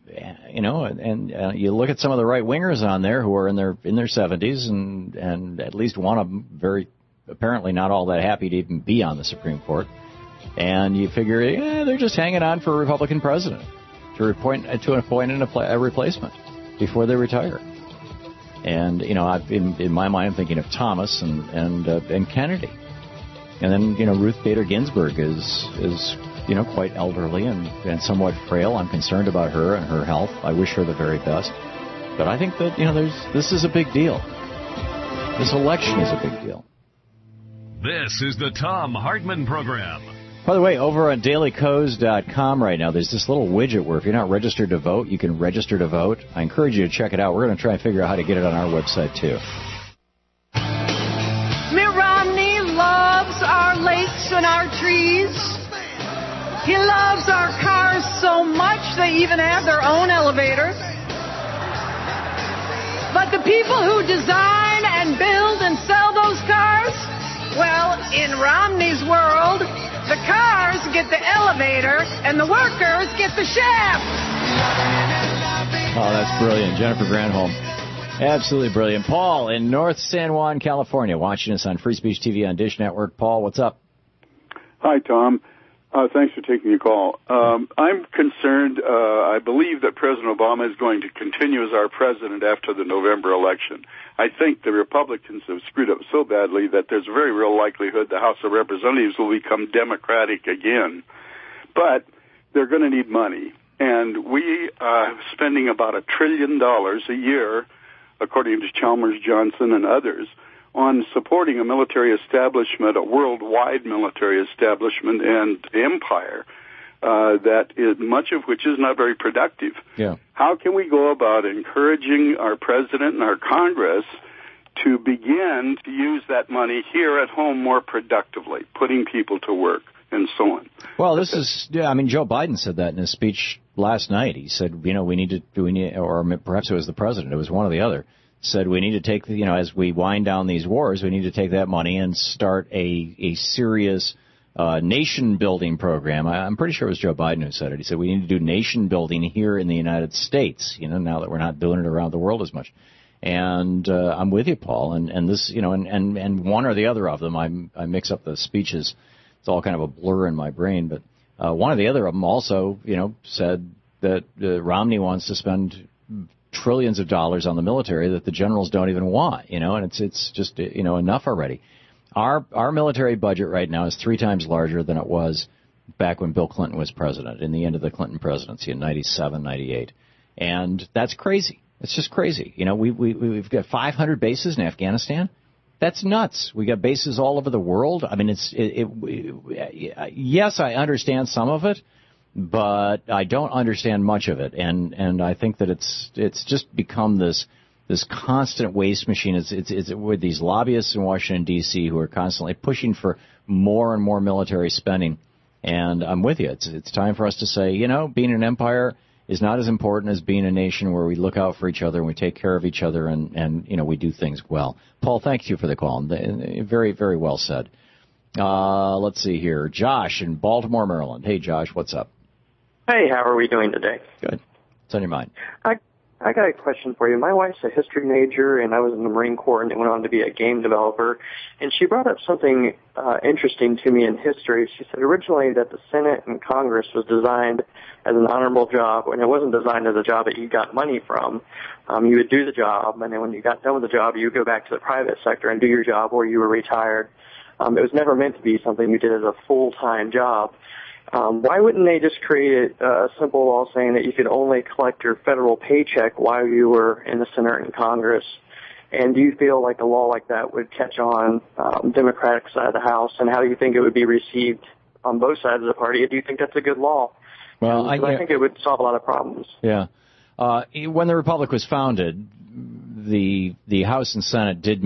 you look at some of the right-wingers on there who are in their 70s and at least one of them very apparently not all that happy to even be on the Supreme Court. And you figure, they're just hanging on for a Republican president to appoint a replacement before they retire. And, in my mind, I'm thinking of Thomas and Kennedy. And then, Ruth Bader Ginsburg is quite elderly and somewhat frail. I'm concerned about her and her health. I wish her the very best. But I think that, this is a big deal. This election is a big deal. This is the Thom Hartmann Program. By the way, over on dailycoast.com right now, there's this little widget where if you're not registered to vote, you can register to vote. I encourage you to check it out. We're going to try and figure out how to get it on our website, too. Mitt Romney loves our lakes and our trees. He loves our cars so much they even have their own elevators. But the people who design and build and sell those cars, well, in Romney's world, the cars get the elevator, and the workers get the shaft. Oh, that's brilliant. Jennifer Granholm. Absolutely brilliant. Paul in North San Juan, California, watching us on Free Speech TV on Dish Network. Paul, what's up? Hi, Tom. Thanks for taking the call. I'm concerned. I believe that President Obama is going to continue as our president after the November election. I think the Republicans have screwed up so badly that there's a very real likelihood the House of Representatives will become Democratic again. But they're going to need money. And we are spending about $1 trillion a year, according to Chalmers Johnson and others, on supporting a military establishment, a worldwide military establishment and empire that is, much of which is not very productive. Yeah. How can we go about encouraging our president and our Congress to begin to use that money here at home more productively, putting people to work and so on? Well, Joe Biden said that in his speech last night. He said, or perhaps it was the president, it was one or the other, said we need to take, as we wind down these wars, we need to take that money and start a serious nation-building program. I'm pretty sure it was Joe Biden who said it. He said we need to do nation-building here in the United States, now that we're not doing it around the world as much. And I'm with you, Paul. And this, and one or the other of them, I mix up the speeches. It's all kind of a blur in my brain. But one or the other of them also, said that Romney wants to spend trillions of dollars on the military that the generals don't even want, and it's just, enough already. Our military budget right now is 3 times larger than it was back when Bill Clinton was president, in the end of the Clinton presidency in 97, 98. And that's crazy. It's just crazy. We've got 500 bases in Afghanistan. That's nuts. We got bases all over the world. I mean, yes, I understand some of it, but I don't understand much of it, and I think that it's just become this constant waste machine. It's with these lobbyists in Washington D.C. who are constantly pushing for more and more military spending. And I'm with you. It's time for us to say, being an empire is not as important as being a nation where we look out for each other and we take care of each other and we do things well. Paul, thank you for the call. Very, very well said. Let's see here. Josh in Baltimore, Maryland. Hey, Josh, what's up? Hey, how are we doing today? Good. What's on your mind? I got a question for you. My wife's a history major, and I was in the Marine Corps, and went on to be a game developer. And she brought up something interesting to me in history. She said originally that the Senate and Congress was designed as an honorable job, and it wasn't designed as a job that you got money from. You would do the job, and then when you got done with the job, you would go back to the private sector and do your job, or you were retired. It was never meant to be something you did as a full-time job. Why wouldn't they just create a simple law saying that you could only collect your federal paycheck while you were in the Senate and Congress? And do you feel like a law like that would catch on Democratic side of the House? And how do you think it would be received on both sides of the party? Do you think that's a good law? Well, I think it would solve a lot of problems. Yeah. When the Republic was founded, the House and Senate did meet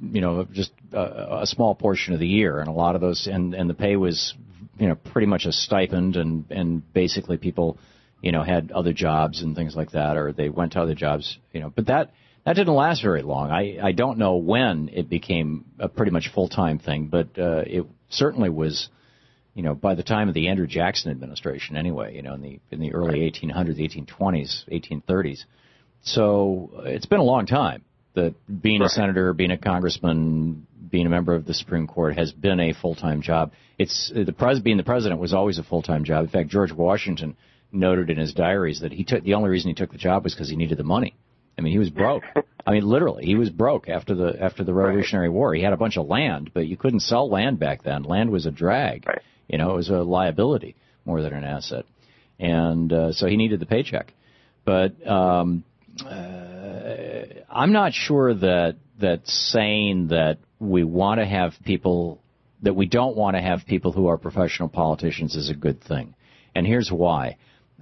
just a small portion of the year, and a lot of those, and the pay was, pretty much a stipend, and basically people, had other jobs and things like that, or they went to other jobs, but that didn't last very long. I don't know when it became a pretty much full-time thing, but it certainly was, by the time of the Andrew Jackson administration anyway, in the early 1800s, 1820s, 1830s. So it's been a long time that being a senator, being a congressman, being a member of the Supreme Court has been a full-time job. Being the president was always a full-time job. In fact, George Washington noted in his diaries that the only reason he took the job was because he needed the money. I mean, he was broke. I mean, literally, he was broke after the Revolutionary War. He had a bunch of land, but you couldn't sell land back then. Land was a drag. Right. It was a liability more than an asset. And so he needed the paycheck. But I'm not sure that saying that we want to have people, that we don't want to have people who are professional politicians is a good thing. And here's why.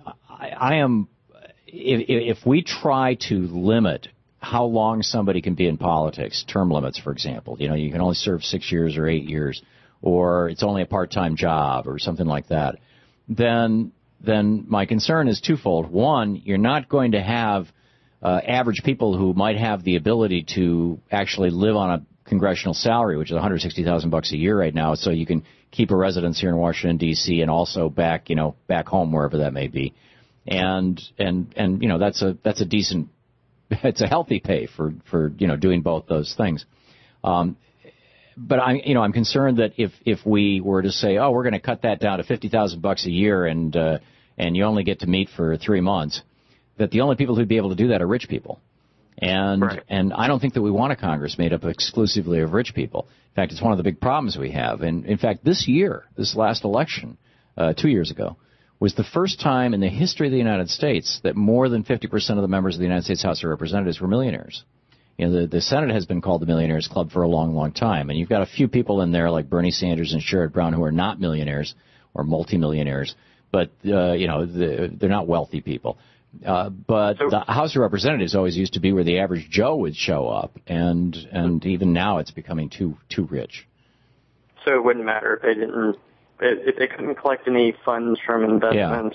If we try to limit how long somebody can be in politics, term limits, for example, you can only serve 6 years or 8 years, or it's only a part-time job or something like that, then my concern is twofold. One, you're not going to have average people who might have the ability to actually live on a congressional salary, which is $160,000 a year right now, so you can keep a residence here in Washington, D.C., and also back home, wherever that may be. And that's a decent, it's a healthy pay for doing both those things. But I'm concerned that if we were to say, we're going to cut that down to $50,000 a year and you only get to meet for 3 months, that the only people who'd be able to do that are rich people. And I don't think that we want a Congress made up exclusively of rich people. In fact, it's one of the big problems we have. And in fact, this last election, 2 years ago, was the first time in the history of the United States that more than 50% of the members of the United States House of Representatives were millionaires. The Senate has been called the Millionaires Club for a long, long time. And you've got a few people in there like Bernie Sanders and Sherrod Brown who are not millionaires or multimillionaires, but, they're not wealthy people. But the House of Representatives always used to be where the average Joe would show up, and even now it's becoming too rich. So it wouldn't matter if they couldn't collect any funds from investments.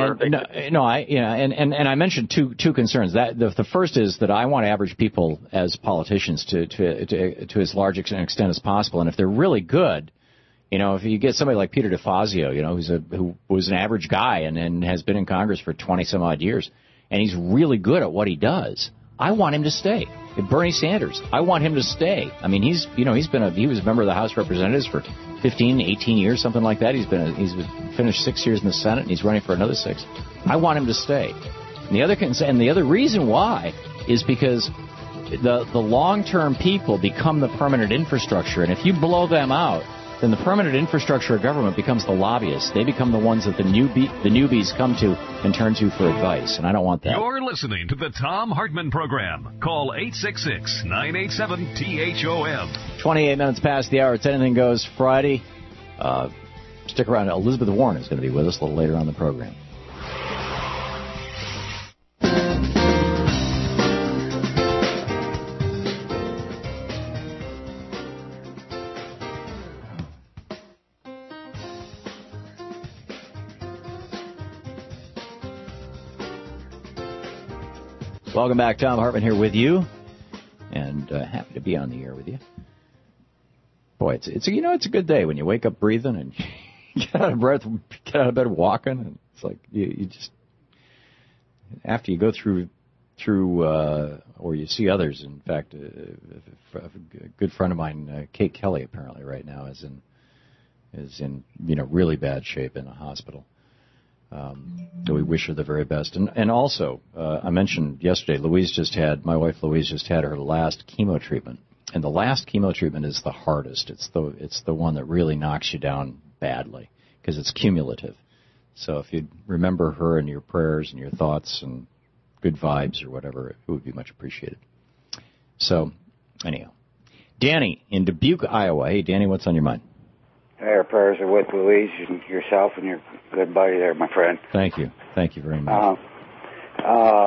And I mentioned two concerns. That the first is that I want average people as politicians to as large an extent as possible, and if they're really good. If you get somebody like Peter DeFazio, who was an average guy and has been in Congress for 20 some odd years, and he's really good at what he does, I want him to stay. If Bernie Sanders, I want him to stay. I mean, he was a member of the House of Representatives for 15, 18 years, something like that. He's finished 6 years in the Senate, and he's running for another 6. I want him to stay. And the other reason why is because the long-term people become the permanent infrastructure, and if you blow them out, then the permanent infrastructure of government becomes the lobbyists. They become the ones that the newbies come to and turn to for advice, and I don't want that. You're listening to the Thom Hartmann Program. Call 866-987-THOM. 28 minutes past the hour. It's Anything Goes Friday. Stick around. Elizabeth Warren is going to be with us a little later on the program. Welcome back. Thom Hartmann here with you, and happy to be on the air with you. Boy, it's a good day when you wake up breathing and get out of breath, get out of bed walking, and it's like you just after you go through or you see others. In fact, a good friend of mine, Kate Kelly, apparently right now is in really bad shape in a hospital. So we wish her the very best. And also, I mentioned yesterday, my wife Louise just had her last chemo treatment. And the last chemo treatment is the hardest. It's the one that really knocks you down badly because it's cumulative. So if you'd remember her in your prayers and your thoughts and good vibes or whatever, it would be much appreciated. So, anyhow. Danny in Dubuque, Iowa. Hey, Danny, what's on your mind? Our prayers are with Louise and yourself and your good buddy there, my friend. Thank you. Thank you very much.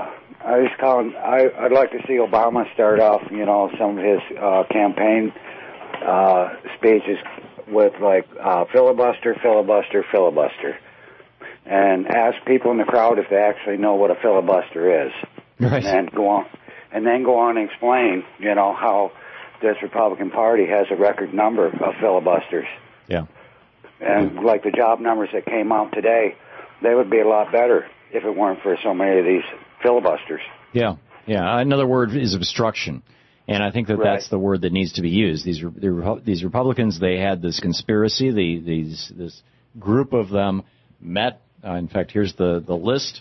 I was calling. I'd like to see Obama start off, some of his campaign speeches with filibuster, filibuster, filibuster, and ask people in the crowd if they actually know what a filibuster is, right. and go on and explain, how this Republican Party has a record number of filibusters. Yeah. And like the job numbers that came out today, they would be a lot better if it weren't for so many of these filibusters. Yeah. Another word is obstruction. And I think that's the word that needs to be used. These Republicans, they had this conspiracy. This group of them met. In fact, here's the list.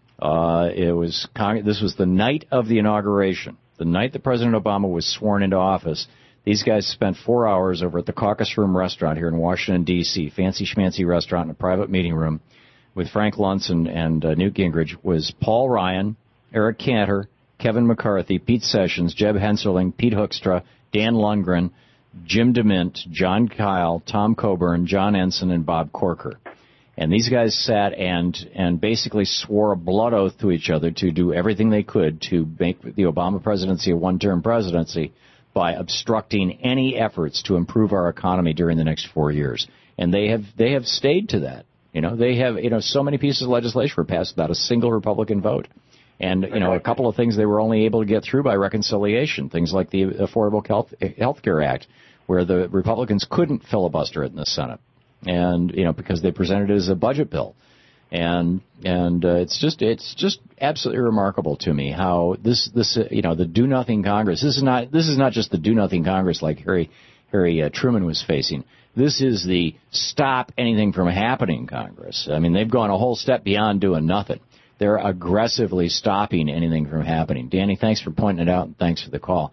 This was the night of the inauguration, the night that President Obama was sworn into office. These guys spent 4 hours over at the Caucus Room restaurant here in Washington, D.C., fancy schmancy restaurant in a private meeting room with Frank Luntz and Newt Gingrich. Was Paul Ryan, Eric Cantor, Kevin McCarthy, Pete Sessions, Jeb Hensarling, Pete Hoekstra, Dan Lundgren, Jim DeMint, John Kyle, Tom Coburn, John Ensign, and Bob Corker. And these guys sat and basically swore a blood oath to each other to do everything they could to make the Obama presidency a one-term presidency by obstructing any efforts to improve our economy during the next 4 years. And they have stayed to that. They have, so many pieces of legislation were passed without a single Republican vote. And, a couple of things they were only able to get through by reconciliation, things like the Affordable Health Care Act, where the Republicans couldn't filibuster it in the Senate. And, because they presented it as a budget bill. And it's just absolutely remarkable to me how this the do nothing Congress, this is not just the do nothing Congress like Harry Truman was facing. This is the stop anything from happening Congress. I mean, they've gone a whole step beyond doing nothing. They're aggressively stopping anything from happening. Danny, thanks for pointing it out, and thanks for the call.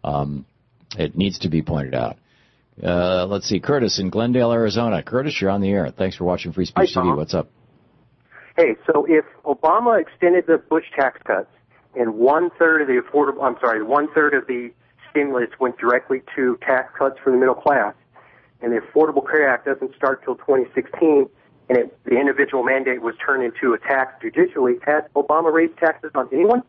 It needs to be pointed out. Let's see, Curtis in Glendale, Arizona. Curtis, you're on the air. Thanks for watching Free Speech TV. What's up? Hey, so if Obama extended the Bush tax cuts and one third of the stimulus went directly to tax cuts for the middle class, and the Affordable Care Act doesn't start till 2016, and the individual mandate was turned into a tax judicially, has Obama raised taxes on anyone?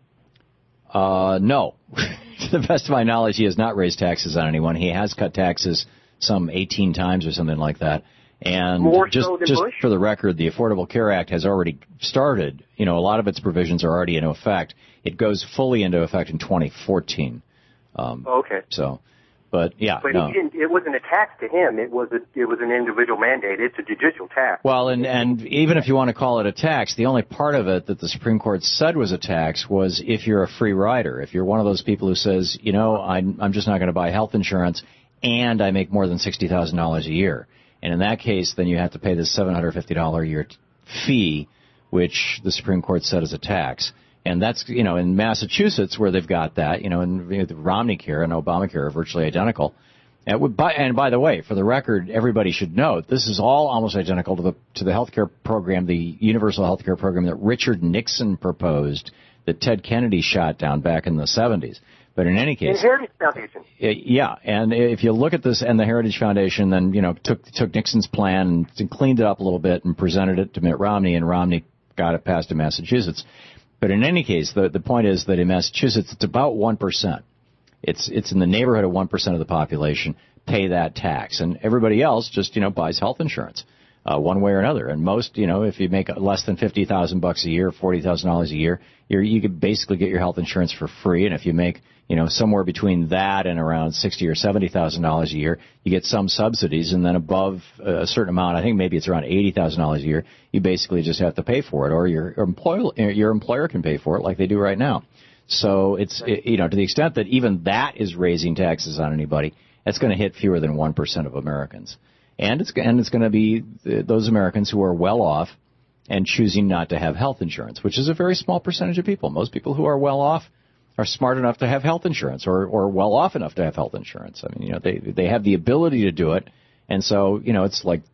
No. To the best of my knowledge, he has not raised taxes on anyone. He has cut taxes some 18 times or something like that. And More just so than Bush? For the record, the Affordable Care Act has already started. A lot of its provisions are already in effect. It goes fully into effect in 2014. Okay. So, but yeah, but no. It wasn't a tax to him. It was an individual mandate. It's a judicial tax. Well, and even if you want to call it a tax, the only part of it that the Supreme Court said was a tax was if you're a free rider. If you're one of those people who says, I'm just not going to buy health insurance and I make more than $60,000 a year. And in that case, then you have to pay this $750 a year fee, which the Supreme Court said is a tax. And that's, in Massachusetts where they've got that, and the Romney Care and Obamacare are virtually identical. And by the way, for the record, everybody should note, this is all almost identical to the healthcare program, the universal healthcare program that Richard Nixon proposed, that Ted Kennedy shot down back in the 70s. But in any case, the Heritage Foundation. Yeah, and if you look at this, and the Heritage Foundation then took Nixon's plan and cleaned it up a little bit and presented it to Mitt Romney, and Romney got it passed in Massachusetts. But in any case, the point is that in Massachusetts, it's about 1%. It's in the neighborhood of 1% of the population pay that tax, and everybody else just buys health insurance one way or another. And most, if you make less than $50,000 a year, $40,000 a year, you could basically get your health insurance for free. And if you make somewhere between that and around $60,000 or $70,000 a year, you get some subsidies, and then above a certain amount, I think maybe it's around $80,000 a year, you basically just have to pay for it, or your employer can pay for it like they do right now. So it's to the extent that even that is raising taxes on anybody, that's going to hit fewer than 1% of Americans, and it's going to be those Americans who are well off and choosing not to have health insurance, which is a very small percentage of people. Most people who are well off are smart enough to have health insurance, or well off enough to have health insurance. I mean, they have the ability to do it, and so it's like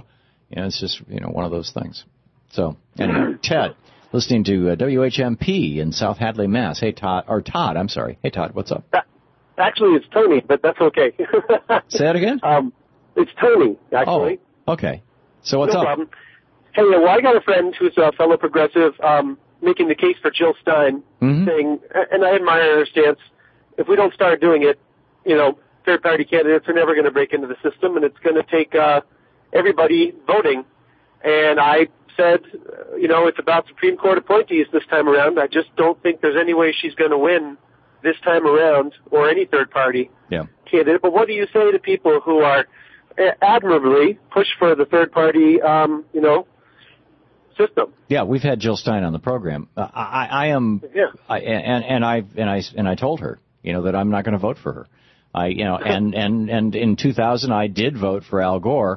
it's just one of those things. So anyway, Ted, listening to WHMP in South Hadley, Mass. Hey Todd, I'm sorry. Hey Todd, what's up? Actually, it's Tony, but that's okay. Say that again. It's Tony, actually. Oh, okay. So what's up? No problem. Hey, well, I got a friend who's a fellow progressive. making the case for Jill Stein, saying, and I admire her stance, if we don't start doing it, third-party candidates are never going to break into the system, and it's going to take everybody voting. And I said, it's about Supreme Court appointees this time around. I just don't think there's any way she's going to win this time around, or any third-party candidate. But what do you say to people who are admirably push for the third-party, system? Yeah, we've had Jill Stein on the program. I told her, that I'm not going to vote for her. And in 2000 I did vote for Al Gore.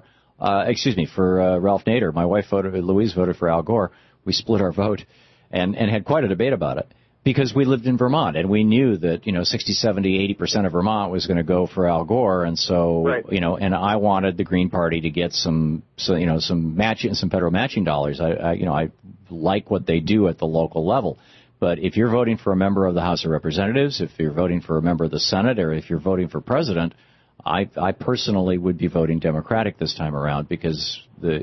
For Ralph Nader. My wife Louise voted for Al Gore. We split our vote and had quite a debate about it because we lived in Vermont and we knew that, 60, 70, 80% of Vermont was going to go for Al Gore. And so, and I wanted the Green Party to get some federal matching dollars. I like what they do at the local level. But if you're voting for a member of the House of Representatives, if you're voting for a member of the Senate, or if you're voting for president, I personally would be voting Democratic this time around because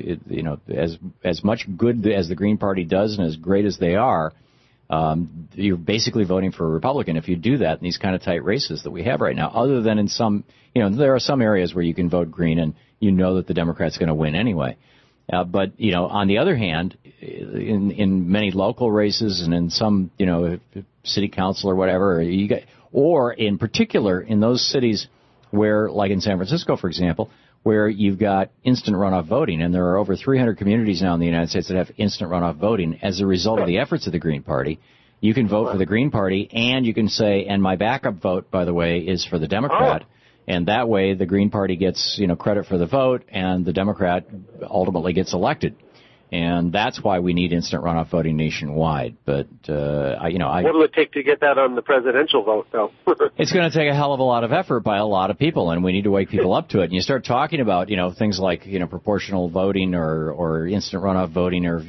as much good as the Green Party does and as great as they are, you're basically voting for a Republican if you do that in these kind of tight races that we have right now. Other than in some, there are some areas where you can vote Green and that the Democrat's going to win anyway. But on the other hand, in many local races and in some city council or whatever, or in particular in those cities where, like in San Francisco, for example, where you've got instant runoff voting, and there are over 300 communities now in the United States that have instant runoff voting as a result of the efforts of the Green Party. You can vote for the Green Party, and you can say, and my backup vote, by the way, is for the Democrat. And that way the Green Party gets, credit for the vote, and the Democrat ultimately gets elected. And that's why we need instant runoff voting nationwide. But, what will it take to get that on the presidential vote, though? It's going to take a hell of a lot of effort by a lot of people, and we need to wake people up to it. And you start talking about, things like, proportional voting or instant runoff voting or,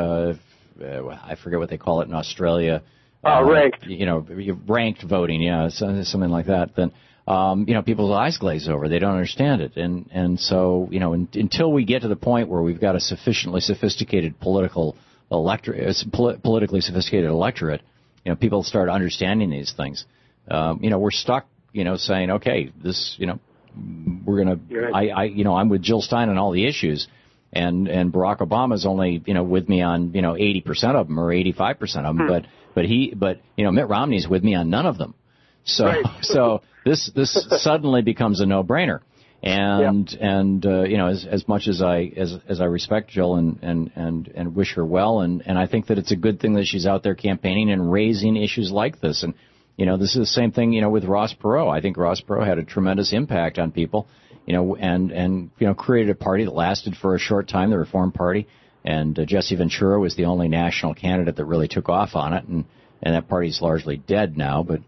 I forget what they call it in Australia. Ranked. Ranked voting, something like that. Then, people's eyes glaze over. They don't understand it. And so, until we get to the point where we've got a sufficiently sophisticated politically sophisticated electorate, people start understanding these things. We're stuck, saying, okay, this, we're going to, I'm with Jill Stein on all the issues. And Barack Obama's only, with me on, 80% of them or 85% of them. But Mitt Romney's with me on none of them. So this suddenly becomes a no-brainer. And as much as I respect Jill and wish her well, and I think that it's a good thing that she's out there campaigning and raising issues like this. And this is the same thing with Ross Perot. I think Ross Perot had a tremendous impact on people, and created a party that lasted for a short time, the Reform Party. And Jesse Ventura was the only national candidate that really took off on it, and that party's largely dead now. But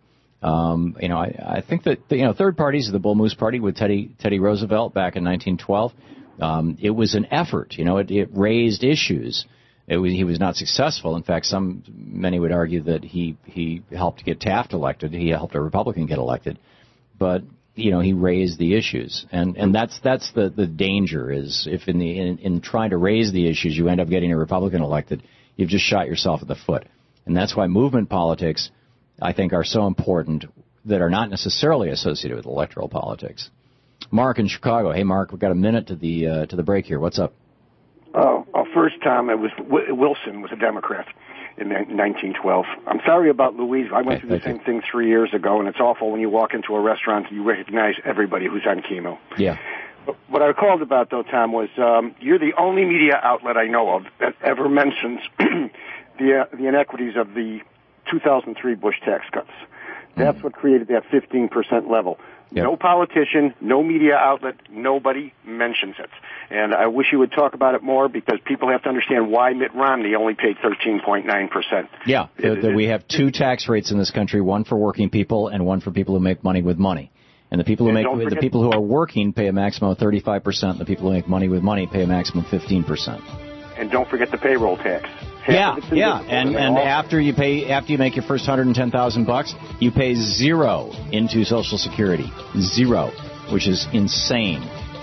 I think that third parties, the Bull Moose Party with Teddy Roosevelt back in 1912, it was an effort. It raised issues. He was not successful. In fact, many would argue that he helped get Taft elected. He helped a Republican get elected, but he raised the issues, and that's the danger is if in trying to raise the issues you end up getting a Republican elected, you've just shot yourself in the foot, and that's why movement politics, I think, are so important that are not necessarily associated with electoral politics. Mark in Chicago. Hey, Mark, we've got a minute to the break here. What's up? First time it was Wilson was a Democrat in 1912. I'm sorry about Louise. I went through the same thing 3 years ago, and it's awful when you walk into a restaurant and you recognize everybody who's on chemo. Yeah. But what I called about, though, Tom, was you're the only media outlet I know of that ever mentions the inequities of the 2003 Bush tax cuts. That's what created that 15% level. Yep. No politician, no media outlet, nobody mentions it. And I wish you would talk about it more because people have to understand why Mitt Romney only paid 13.9%. Yeah, we have two tax rates in this country, one for working people and one for people who make money with money. And the people who are working pay a maximum of 35%, and the people who make money with money pay a maximum of 15%. And don't forget the payroll tax. Yeah, and after you make your first $110,000, you pay zero into Social Security, zero, which is insane.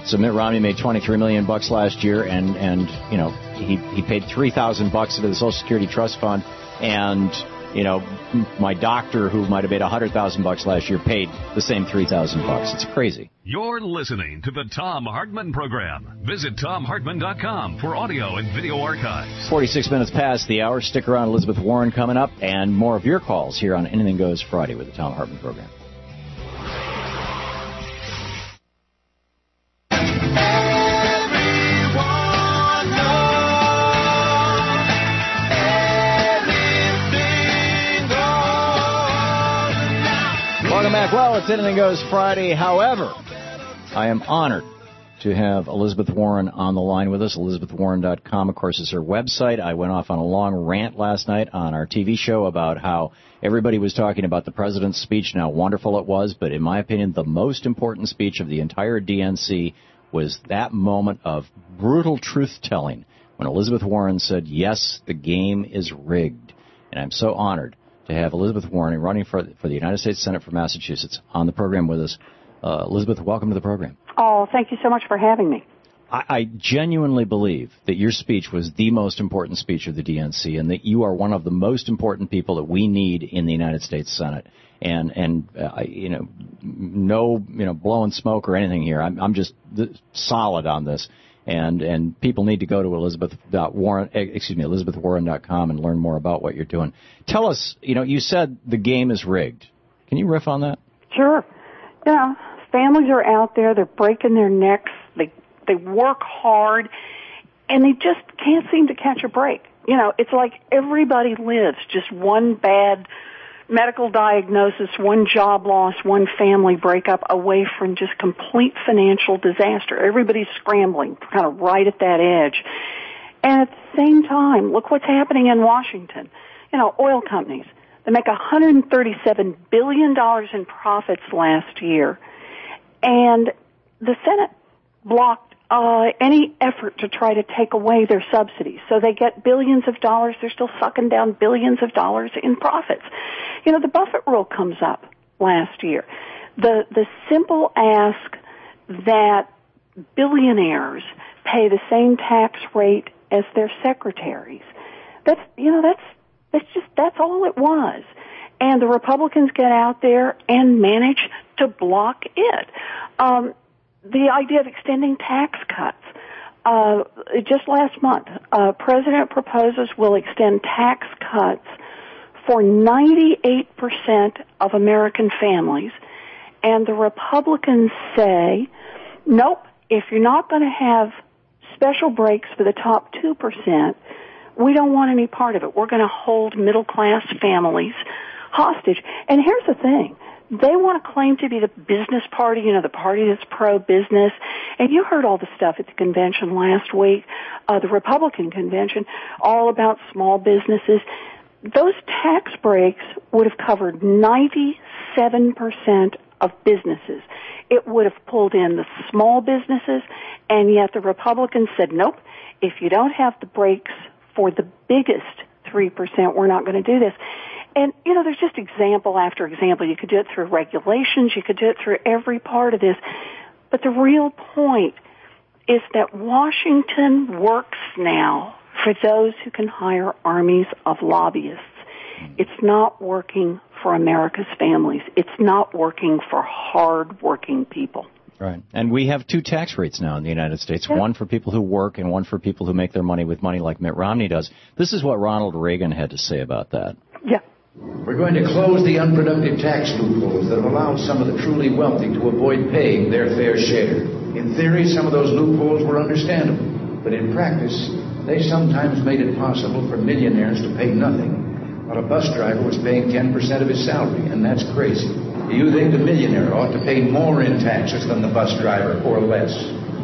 So Mitt Romney made $23 million last year, and you know, he paid $3,000 into the Social Security Trust Fund, and you know, my doctor, who might have made $100,000 last year, paid the same $3,000. It's crazy. You're listening to the Thom Hartmann Program. Visit ThomHartmann.com for audio and video archives. 46 minutes past the hour. Stick around. Elizabeth Warren coming up, and more of your calls here on Anything Goes Friday with the Thom Hartmann Program. Welcome back. Well, it's Anything Goes Friday. However, I am honored to have Elizabeth Warren on the line with us. ElizabethWarren.com, of course, is her website. I went off on a long rant last night on our TV show about how everybody was talking about the president's speech and how wonderful it was. But in my opinion, the most important speech of the entire DNC was that moment of brutal truth-telling when Elizabeth Warren said, yes, the game is rigged. And I'm so honored to have Elizabeth Warren running for the United States Senate for Massachusetts on the program with us. Elizabeth, welcome to the program. Oh, thank you so much for having me. I genuinely believe that your speech was the most important speech of the DNC, and that you are one of the most important people that we need in the United States Senate. And no blowing smoke or anything here. I'm just solid on this. And people need to go to ElizabethWarren.com and learn more about what you're doing. Tell us, you said the game is rigged. Can you riff on that? Sure. Yeah, families are out there, they're breaking their necks, they work hard, and they just can't seem to catch a break. It's like everybody lives just one bad medical diagnosis, one job loss, one family breakup away from just complete financial disaster. Everybody's scrambling, kind of right at that edge. And at the same time, look what's happening in Washington. Oil companies, they make $137 billion in profits last year. And the Senate blocked any effort to try to take away their subsidies. So they get billions of dollars. They're still sucking down billions of dollars in profits. The Buffett rule comes up last year. The simple ask that billionaires pay the same tax rate as their secretaries. That's all it was. And the Republicans get out there and manage to block it. The idea of extending tax cuts. Just last month, President proposes will extend tax cuts for 98% of American families. And the Republicans say, nope, if you're not going to have special breaks for the top 2%, we don't want any part of it. We're going to hold middle-class families hostage. And here's the thing. They want to claim to be the business party, the party that's pro-business. And you heard all the stuff at the convention last week, the Republican convention, all about small businesses. Those tax breaks would have covered 97% of businesses. It would have pulled in the small businesses, and yet the Republicans said, nope, if you don't have the breaks for the biggest 3%, we're not going to do this. And, there's just example after example. You could do it through regulations. You could do it through every part of this. But the real point is that Washington works now for those who can hire armies of lobbyists. It's not working for America's families. It's not working for hard-working people. Right. And we have two tax rates now in the United States, one for people who work and one for people who make their money with money like Mitt Romney does. This is what Ronald Reagan had to say about that. Yeah. We're going to close the unproductive tax loopholes that have allowed some of the truly wealthy to avoid paying their fair share. In theory, some of those loopholes were understandable, but in practice, they sometimes made it possible for millionaires to pay nothing, while a bus driver was paying 10% of his salary, and that's crazy. Do you think the millionaire ought to pay more in taxes than the bus driver, or less?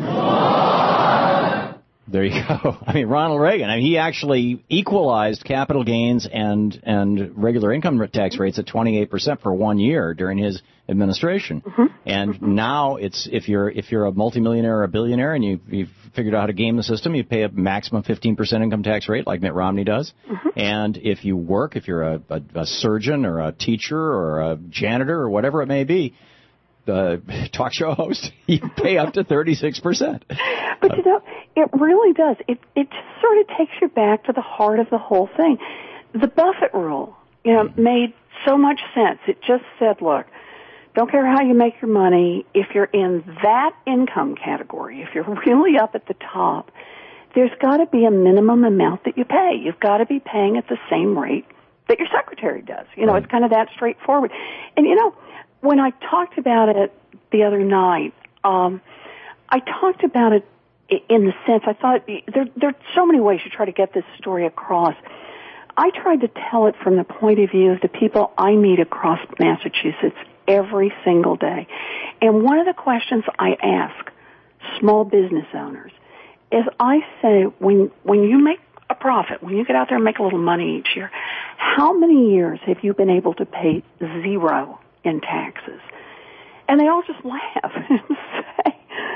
There you go. Ronald Reagan, he actually equalized capital gains and regular income tax rates at 28% for 1 year during his administration. And now it's if you're a multimillionaire or a billionaire and you've figured out how to game the system, you pay a maximum 15% income tax rate like Mitt Romney does. And if you work, if you're a surgeon or a teacher or a janitor or whatever it may be, talk show host, you pay up to 36%. But it really does. It sort of takes you back to the heart of the whole thing. The Buffett rule, made so much sense. It just said, look, don't care how you make your money. If you're in that income category, if you're really up at the top, there's got to be a minimum amount that you pay. You've got to be paying at the same rate that your secretary does. It's kind of that straightforward. And, when I talked about it the other night, I talked about it in the sense, I thought there are so many ways to try to get this story across. I tried to tell it from the point of view of the people I meet across Massachusetts every single day. And one of the questions I ask small business owners is I say, when you make a profit, when you get out there and make a little money each year, how many years have you been able to pay zero in taxes? And they all just laugh and say,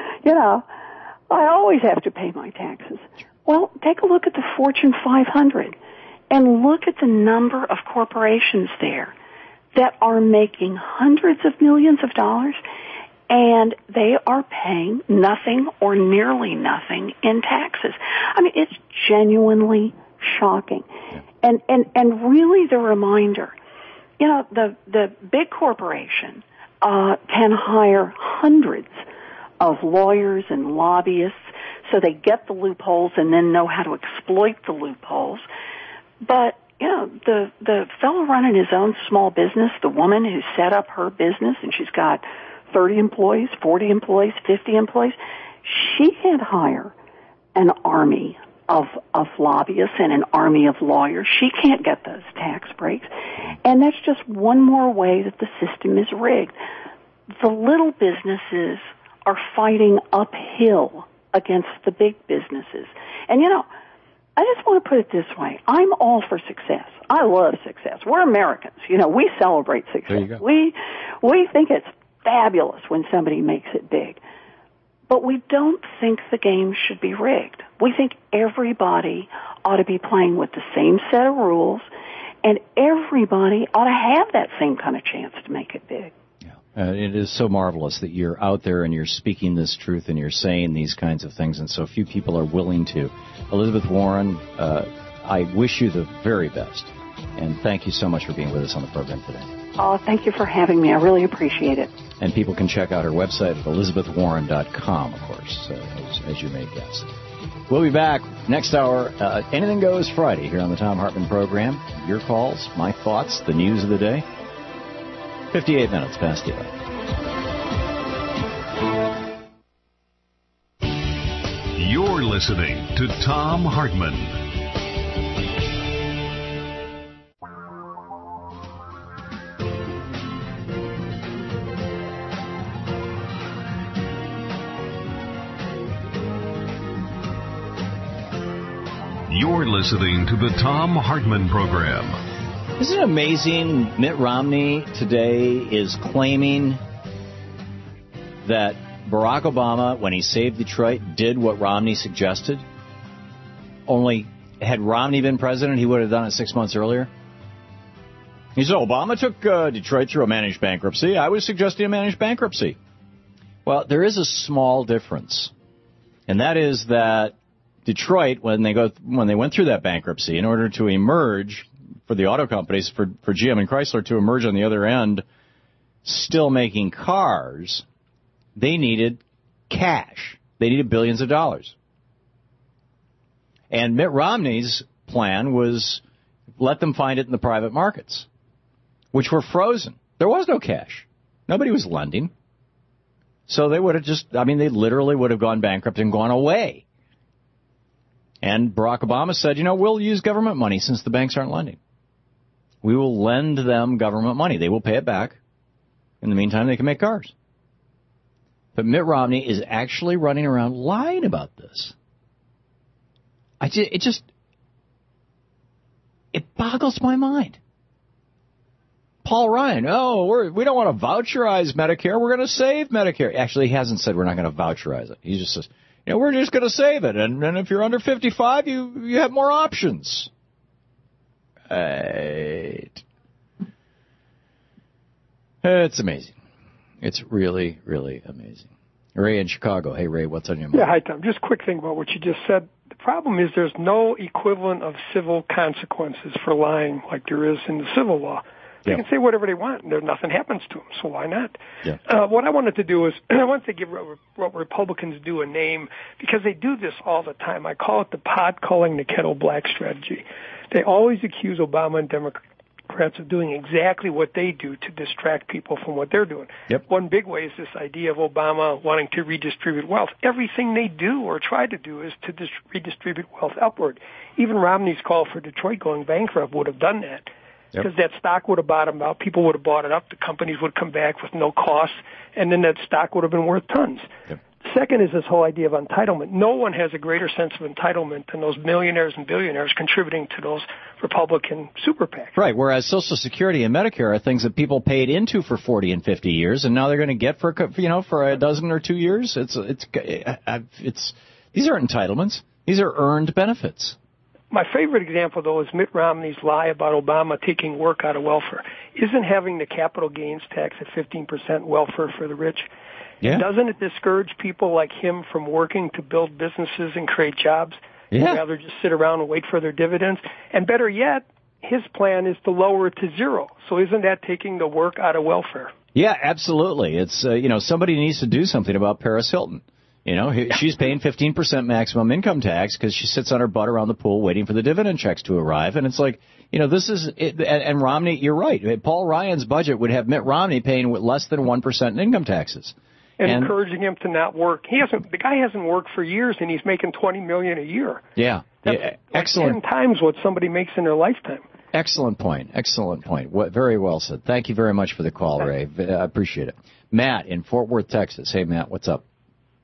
I always have to pay my taxes. Well, take a look at the Fortune 500 and look at the number of corporations there that are making hundreds of millions of dollars, and they are paying nothing or nearly nothing in taxes. I mean, it's genuinely shocking. And really the reminder, the big corporation can hire hundreds of lawyers and lobbyists so they get the loopholes and then know how to exploit the loopholes. But, the fellow running his own small business, the woman who set up her business, and she's got 30 employees, 40 employees, 50 employees, she can't hire an army of lobbyists and an army of lawyers. She can't get those tax breaks. And that's just one more way that the system is rigged. The little businesses are fighting uphill against the big businesses. And, I just want to put it this way. I'm all for success. I love success. We're Americans. We celebrate success. There you go. We think it's fabulous when somebody makes it big. But we don't think the game should be rigged. We think everybody ought to be playing with the same set of rules, and everybody ought to have that same kind of chance to make it big. It is so marvelous that you're out there and you're speaking this truth and you're saying these kinds of things, and so few people are willing to. Elizabeth Warren, I wish you the very best, and thank you so much for being with us on the program today. Oh, thank you for having me. I really appreciate it. And people can check out her website at elizabethwarren.com, of course, as you may guess. We'll be back next hour. Anything Goes Friday here on the Thom Hartmann program. Your calls, my thoughts, the news of the day. 58 minutes past 11. You're listening to Thom Hartmann. You're listening to the Thom Hartmann program. Isn't it amazing? Mitt Romney today is claiming that Barack Obama, when he saved Detroit, did what Romney suggested. Only had Romney been president, he would have done it 6 months earlier. He said, Obama took Detroit through a managed bankruptcy. I was suggesting a managed bankruptcy. Well, there is a small difference, and that is that Detroit, when they went through that bankruptcy, in order to emerge, for the auto companies, for GM and Chrysler to emerge on the other end, still making cars, they needed cash. They needed billions of dollars. And Mitt Romney's plan was let them find it in the private markets, which were frozen. There was no cash. Nobody was lending. So they would have they literally would have gone bankrupt and gone away. And Barack Obama said, we'll use government money since the banks aren't lending. We will lend them government money. They will pay it back. In the meantime, they can make cars. But Mitt Romney is actually running around lying about this. It boggles my mind. Paul Ryan, we don't want to voucherize Medicare. We're going to save Medicare. Actually, he hasn't said we're not going to voucherize it. He just says, we're just going to save it. And if you're under 55, you have more options. Right. It's amazing. It's really, really amazing. Ray in Chicago. Hey, Ray, what's on your mind? Yeah, hi, Tom. Just a quick thing about what you just said. The problem is there's no equivalent of civil consequences for lying like there is in the civil law. They can say whatever they want, and nothing happens to them, so why not? Yeah. What I wanted to do is I wanted to give what Republicans do a name, because they do this all the time. I call it the pot calling the kettle black strategy. They always accuse Obama and Democrats of doing exactly what they do to distract people from what they're doing. Yep. One big way is this idea of Obama wanting to redistribute wealth. Everything they do or try to do is to redistribute wealth upward. Even Romney's call for Detroit going bankrupt would have done that. Because that stock would have bottomed out, people would have bought it up, the companies would come back with no cost, and then that stock would have been worth tons. Second is this whole idea of entitlement. No one has a greater sense of entitlement than those millionaires and billionaires contributing to those Republican super PACs. Right, whereas Social Security and Medicare are things that people paid into for 40 and 50 years, and now they're going to get for a dozen or 2 years. These aren't entitlements. These are earned benefits. My favorite example, though, is Mitt Romney's lie about Obama taking work out of welfare. Isn't having the capital gains tax at 15% welfare for the rich? Yeah. Doesn't it discourage people like him from working to build businesses and create jobs? Yeah. Rather just sit around and wait for their dividends? And better yet, his plan is to lower it to zero. So isn't that taking the work out of welfare? Yeah, absolutely. It's, somebody needs to do something about Paris Hilton. She's paying 15% maximum income tax because she sits on her butt around the pool waiting for the dividend checks to arrive. And it's like, this is it. And Romney, you're right. Paul Ryan's budget would have Mitt Romney paying less than 1% in income taxes. And encouraging him to not work. The guy hasn't worked for years, and he's making $20 million a year. Yeah. That's excellent. Like 10 times what somebody makes in their lifetime. Excellent point. Very well said. Thank you very much for the call, Ray. I appreciate it. Matt in Fort Worth, Texas. Hey, Matt, what's up?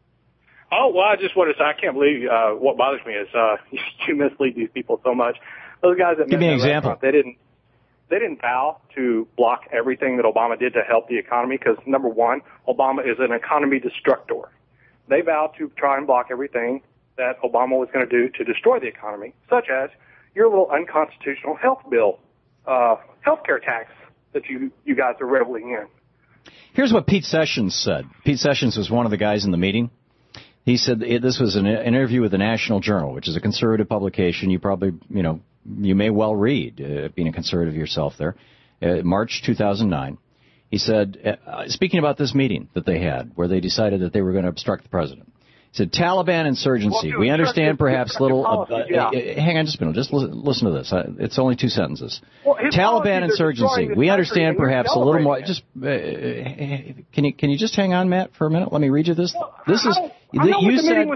Oh, well, I just wanted to say, I can't believe what bothers me is you mislead these people so much. Those guys that give me an example. They didn't vow to block everything that Obama did to help the economy because, number one, Obama is an economy destructor. They vowed to try and block everything that Obama was going to do to destroy the economy, such as your little unconstitutional health bill, healthcare tax that you guys are reveling in. Here's what Pete Sessions said. Pete Sessions was one of the guys in the meeting. He said this was an interview with the National Journal, which is a conservative publication. You probably, you may well read, being a conservative yourself there. March 2009. He said, speaking about this meeting that they had, where they decided that they were going to obstruct the president. He said, Taliban insurgency. We understand perhaps little... hang on just a minute. Just listen to this. It's only 2 sentences. Taliban insurgency. We understand perhaps a little more... Just can you just hang on, Matt, for a minute? Let me read you this. This is... You said,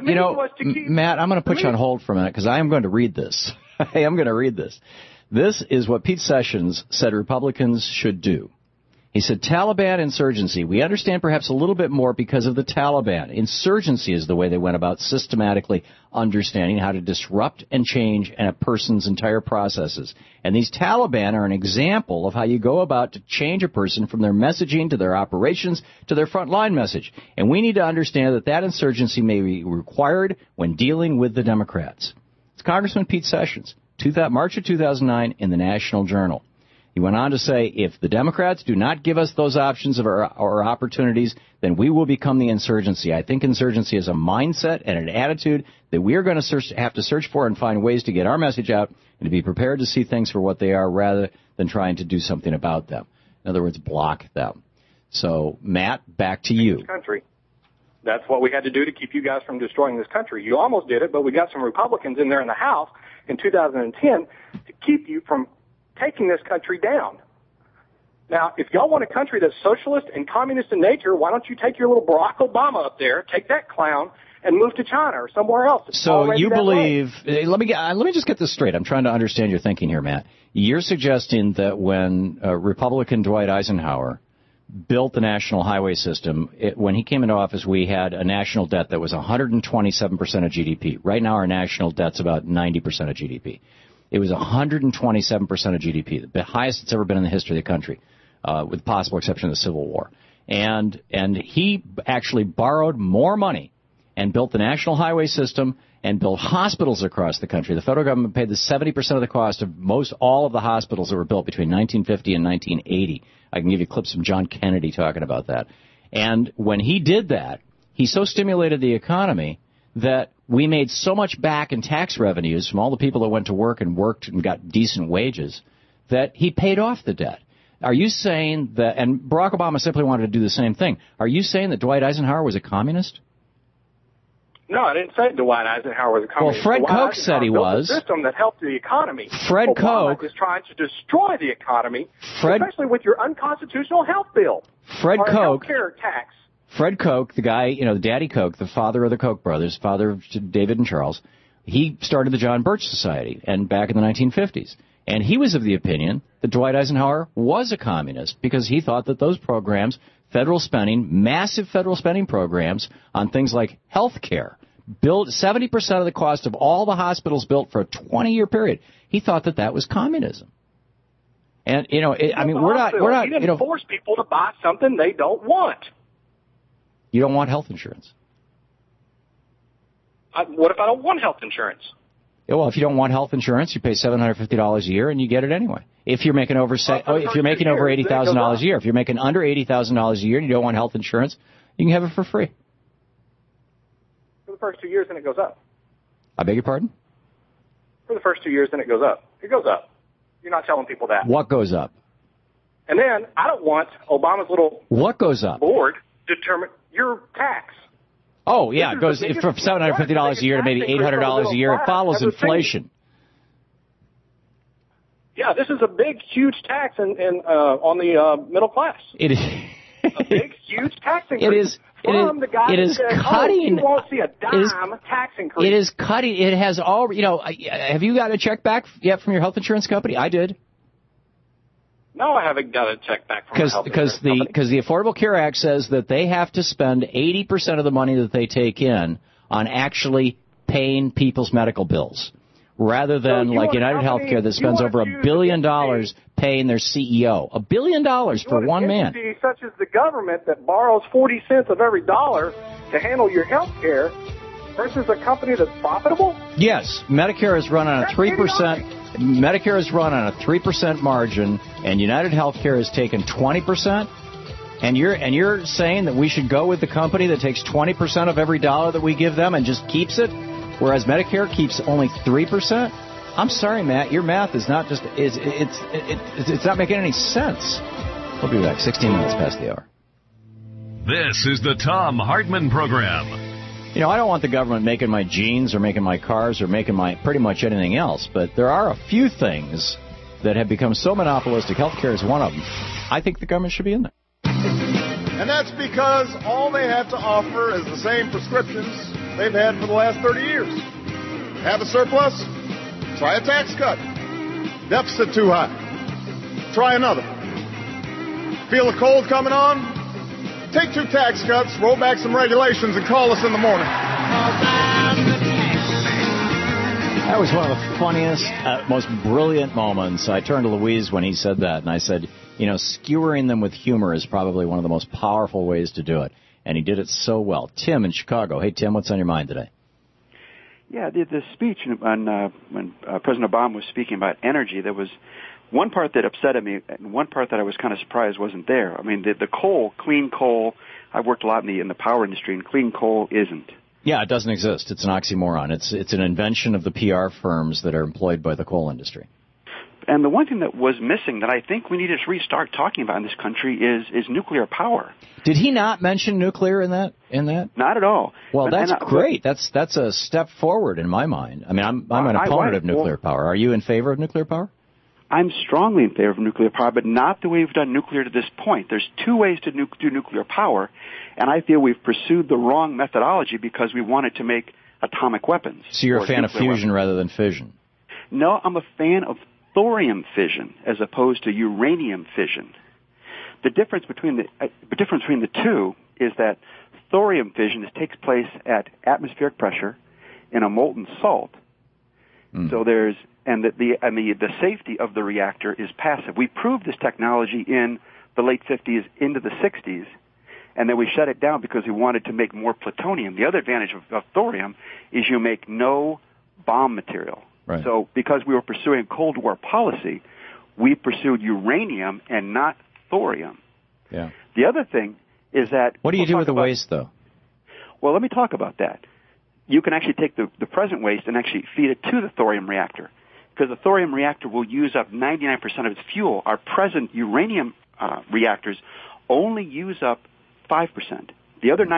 Matt, I'm going to put you on hold for a minute because I am going to read this. I am going to read this. This is what Pete Sessions said Republicans should do. He said, Taliban insurgency. We understand perhaps a little bit more because of the Taliban. Insurgency is the way they went about systematically understanding how to disrupt and change a person's entire processes. And these Taliban are an example of how you go about to change a person from their messaging to their operations to their frontline message. And we need to understand that that insurgency may be required when dealing with the Democrats. It's Congressman Pete Sessions, March of 2009 in the National Journal. He went on to say, if the Democrats do not give us those options or opportunities, then we will become the insurgency. I think insurgency is a mindset and an attitude that we are going to have to search for and find ways to get our message out and to be prepared to see things for what they are rather than trying to do something about them. In other words, block them. So, Matt, back to you. Country. That's what we had to do to keep you guys from destroying this country. You almost did it, but we got some Republicans in there in the House in 2010 to keep you from taking this country down. Now, if y'all want a country that's socialist and communist in nature, why don't you take your little Barack Obama up there, take that clown, and move to China or somewhere else? So you believe, let me just get this straight. I'm trying to understand your thinking here, Matt. You're suggesting that when Republican Dwight Eisenhower built the national highway system, when he came into office, we had a national debt that was 127% of GDP. Right now, our national debt's about 90% of GDP. It was 127% of GDP, the highest it's ever been in the history of the country, with the possible exception of the Civil War. And he actually borrowed more money and built the national highway system and built hospitals across the country. The federal government paid the 70% of the cost of most all of the hospitals that were built between 1950 and 1980. I can give you clips from John Kennedy talking about that. And when he did that, he so stimulated the economy that we made so much back in tax revenues from all the people that went to work and got decent wages that he paid off the debt. Are you saying that, and Barack Obama simply wanted to do the same thing, are you saying that Dwight Eisenhower was a communist? No, I didn't say Dwight Eisenhower was a communist. Well, Fred Koch said he was. A system that helped the economy. Fred Obama Koch is trying to destroy the economy, especially with your unconstitutional health bill. Fred Koch. Healthcare tax. Fred Koch, the guy, the Daddy Koch, the father of the Koch brothers, father of David and Charles, he started the John Birch Society and back in the 1950s. And he was of the opinion that Dwight Eisenhower was a communist because he thought that those programs, federal spending, massive federal spending programs on things like health care, built 70% of the cost of all the hospitals built for a 20-year period. He thought that was communism. And, we're not, he didn't force people to buy something they don't want. You don't want health insurance. What if I don't want health insurance? Yeah, well, if you don't want health insurance, you pay $750 a year and you get it anyway. If you're making over $80,000 a year, if you're making under $80,000 a year and you don't want health insurance, you can have it for free. For the first 2 years, then it goes up. I beg your pardon? For the first 2 years, then it goes up. It goes up. You're not telling people that. What goes up? And then I don't want Obama's little what goes up? Board determine your tax. Oh, yeah, it goes from $750 a year to maybe $800 a year. It follows inflation. Yeah, this is a big, huge tax on the middle class. It is a big, huge tax increase. It is cutting. You won't see a dime tax increase. It is cutting. It has all. Have you got a check back yet from your health insurance company? I did. No, I haven't got a check back from my health insurance company. Because the Affordable Care Act says that they have to spend 80% of the money that they take in on actually paying people's medical bills, rather than like United Healthcare that spends over $1 billion paying their CEO. $1 billion for one man. Such as the government that borrows 40 cents of every dollar to handle your health care versus a company that's profitable? Yes, Medicare is run on a 3%. Medicare is run on a 3% margin, and United Healthcare has taken 20%. And you're saying that we should go with the company that takes 20% of every dollar that we give them and just keeps it, whereas Medicare keeps only 3%? I'm sorry, Matt, your math is not just it's not making any sense. We'll be back 16 minutes past the hour. This is the Thom Hartmann Program. I don't want the government making my jeans or making my cars or making my pretty much anything else, but there are a few things that have become so monopolistic. Healthcare is one of them. I think the government should be in there. And that's because all they have to offer is the same prescriptions they've had for the last 30 years. Have a surplus? Try a tax cut. Deficit too high. Try another. Feel a cold coming on? Take 2 tax cuts, roll back some regulations, and call us in the morning. That was one of the funniest, most brilliant moments. I turned to Louise when he said that, and I said, skewering them with humor is probably one of the most powerful ways to do it. And he did it so well. Tim in Chicago. Hey, Tim, what's on your mind today? Yeah, the speech when President Obama was speaking about energy, there was one part that upset me and one part that I was kind of surprised wasn't there. I mean, the coal, clean coal, I've worked a lot in the power industry, and clean coal isn't. Yeah, it doesn't exist. It's an oxymoron. It's an invention of the PR firms that are employed by the coal industry. And the one thing that was missing that I think we need to restart talking about in this country is nuclear power. Did he not mention nuclear in that? Not at all. Well, that's great. That's a step forward in my mind. I mean, I'm an opponent of nuclear power. Are you in favor of nuclear power? I'm strongly in favor of nuclear power, but not the way we've done nuclear to this point. There's 2 ways to do nuclear power, and I feel we've pursued the wrong methodology because we wanted to make atomic weapons. So you're a fan of fusion rather than fission? No, I'm a fan of thorium fission as opposed to uranium fission. The difference between the two is that thorium fission takes place at atmospheric pressure in a molten salt. So there's the safety of the reactor is passive. We proved this technology in the late 50s into the 60s, and then we shut it down because we wanted to make more plutonium. The other advantage of thorium is you make no bomb material. Right. So because we were pursuing Cold War policy, we pursued uranium and not thorium. Yeah. The other thing is that... What do you do with the waste, though? Well, let me talk about that. You can actually take the present waste and actually feed it to the thorium reactor, because the thorium reactor will use up 99% of its fuel. Our present uranium reactors only use up 5%. The other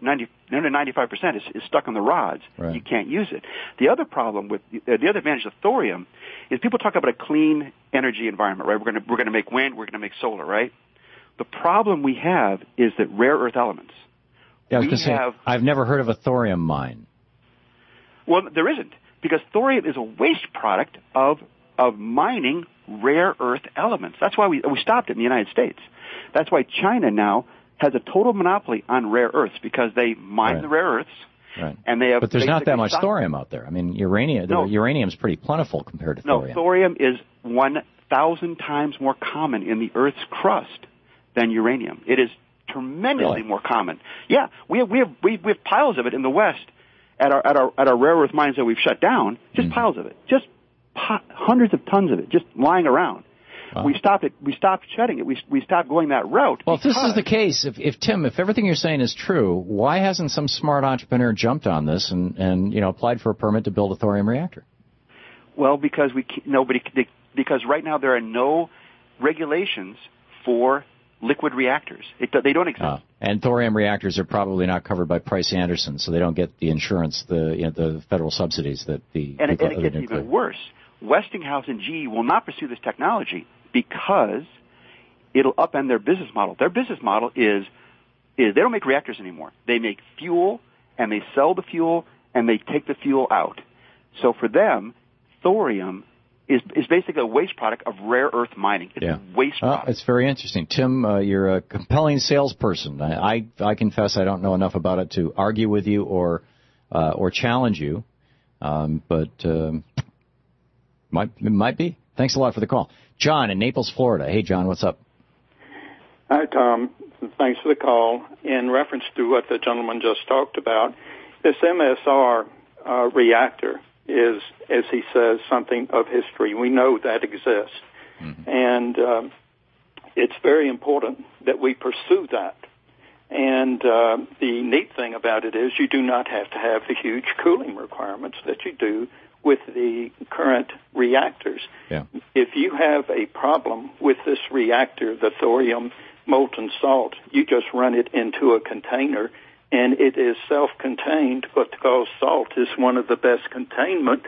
95% is stuck on the rods. Right. You can't use it. The other problem with the other advantage of thorium is people talk about a clean energy environment, right? We're going to make wind, we're going to make solar, right? The problem we have is that rare earth elements. Yeah, I was going to say, I've never heard of a thorium mine. Well, there isn't, because thorium is a waste product of mining rare earth elements. That's why we stopped it in the United States. That's why China now has a total monopoly on rare earths, because they mine the rare earths. Right. And they have, but there's not that much thorium out there. I mean, uranium's pretty plentiful compared to thorium. No, thorium is 1,000 times more common in the Earth's crust than uranium. It is tremendously more common. Yeah, we have piles of it in the West at our rare earth mines that we've shut down. Just piles of it, just hundreds of tons of it, just lying around. Wow. We stopped it. We stopped shedding it. We stopped going that route. Well, if this is the case, if everything you're saying is true, why hasn't some smart entrepreneur jumped on this and applied for a permit to build a thorium reactor? Well, because because right now there are no regulations for liquid reactors. They don't exist. And thorium reactors are probably not covered by Price-Anderson, so they don't get the insurance, the federal subsidies that the and it gets even worse. Westinghouse and GE will not pursue this technology because it'll upend their business model. Their business model is they don't make reactors anymore. They make fuel, and they sell the fuel, and they take the fuel out. So for them, thorium is basically a waste product of rare earth mining. It's a waste product. It's very interesting. Tim, you're a compelling salesperson. I confess I don't know enough about it to argue with you or challenge you, but it might be. Thanks a lot for the call. John in Naples, Florida. Hey, John, what's up? Hi, Tom. Thanks for the call. In reference to what the gentleman just talked about, this MSR reactor is, as he says, something of history. We know that exists. Mm-hmm. And it's very important that we pursue that. And the neat thing about it is you do not have to have the huge cooling requirements that you do with the current reactors. Yeah. If you have a problem with this reactor, the thorium molten salt, you just run it into a container, and it is self-contained, but because salt is one of the best containment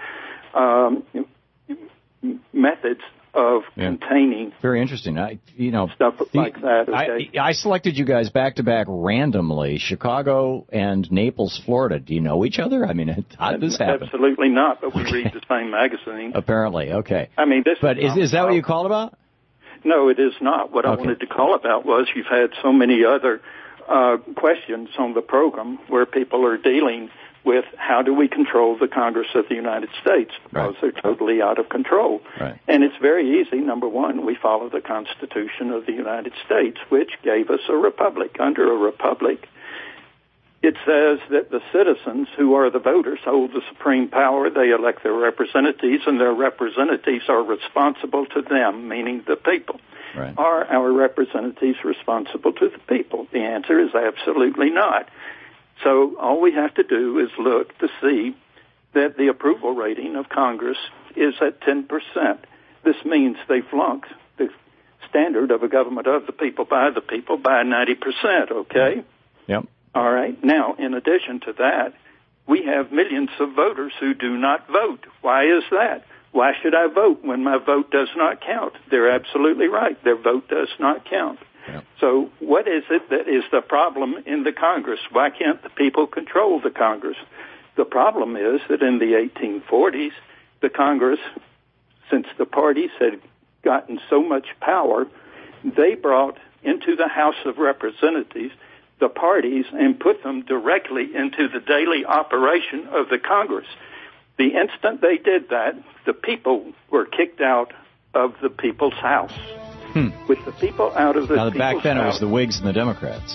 methods of containing. Very interesting. Stuff like that. Okay? I selected you guys back-to-back randomly, Chicago and Naples, Florida. Do you know each other? I mean, how did this happen? Absolutely not, but we read the same magazine. Apparently, okay. I mean, is that what you called about? No, it is not. What I wanted to call about was you've had so many other questions on the program where people are dealing with how do we control the Congress of the United States, because they're totally out of control. Right. And it's very easy. Number one, we follow the Constitution of the United States, which gave us a republic. Under a republic, it says that the citizens, who are the voters, hold the supreme power. They elect their representatives, and their representatives are responsible to them, meaning the people. Right. Are our representatives responsible to the people? The answer is absolutely not. So all we have to do is look to see that the approval rating of Congress is at 10%. This means they flunked the standard of a government of the people by 90%, okay? Yep. All right. Now, in addition to that, we have millions of voters who do not vote. Why is that? Why should I vote when my vote does not count? They're absolutely right. Their vote does not count. Yep. So what is it that is the problem in the Congress? Why can't the people control the Congress? The problem is that in the 1840s, the Congress, since the parties had gotten so much power, they brought into the House of Representatives the parties and put them directly into the daily operation of the Congress. The instant they did that, the people were kicked out of the people's house. With the people out of the people's back then house, it was the Whigs and the Democrats.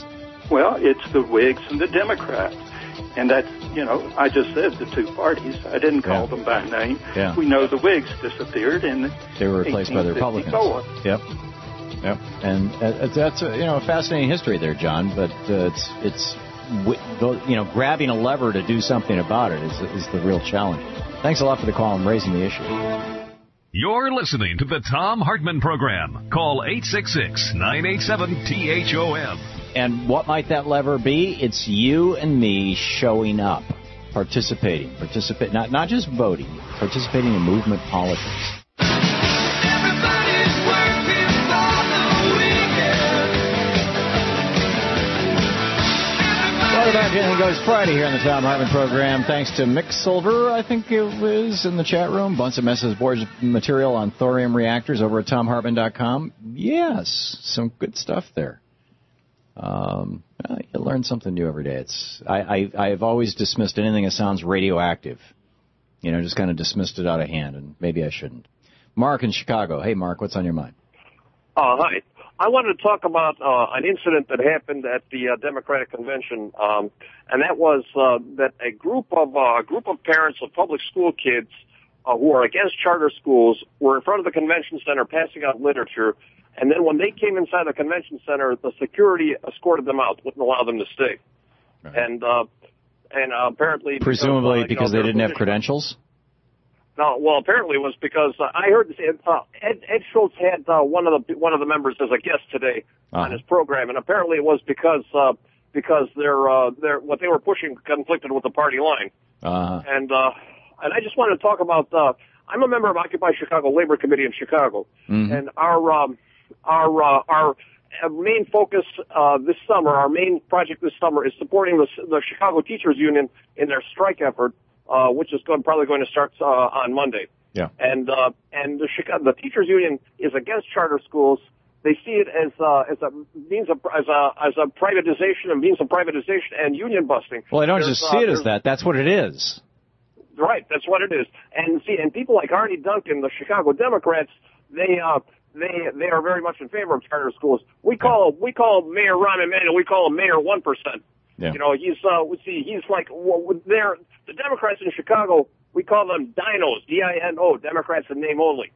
Well, it's the Whigs and the Democrats. And that's, I just said the two parties. I didn't call them by name. Yeah. We know the Whigs disappeared in they were replaced by the Republicans. Yep. And that's a fascinating history there, John. But it's grabbing a lever to do something about it is the real challenge. Thanks a lot for the call and raising the issue. You're listening to the Thom Hartmann Program. Call 866-987-THOM. And what might that lever be? It's you and me showing up, participating, not just voting, participating in movement politics. Welcome back to Anything Goes Friday here on the Thom Hartmann Program. Thanks to Mick Silver, I think it was, in the chat room. Bunch of message board material on thorium reactors over at TomHartmann.com. Yes, some good stuff there. You learn something new every day. I've always dismissed anything that sounds radioactive. Just kind of dismissed it out of hand, and maybe I shouldn't. Mark in Chicago. Hey, Mark, what's on your mind? Hi. I wanted to talk about an incident that happened at the Democratic Convention, and that was that a group of parents of public school kids who are against charter schools were in front of the convention center passing out literature. And then when they came inside the convention center, the security escorted them out, wouldn't allow them to stay. Right. And apparently... Presumably because they didn't have credentials? No, well, apparently it was because I heard Ed Schultz had one of the members as a guest today on his program, and apparently it was because their what they were pushing conflicted with the party line. And I just wanted to talk about... I'm a member of Occupy Chicago Labor Committee in Chicago, and our main focus this summer, our main project this summer, is supporting the Chicago Teachers Union in their strike effort, which is probably going to start on Monday. Yeah. And the Teachers Union is against charter schools. They see it as a means of privatization and union busting. Well, I don't just see it as that. That's what it is. Right, that's what it is. And people like Arnie Duncan, the Chicago Democrats, they are very much in favor of charter schools. We call Mayor Rahm Emanuel, we call him Mayor 1%. Yeah. He's like, the Democrats in Chicago, we call them DINOs, D-I-N-O, Democrats in name only.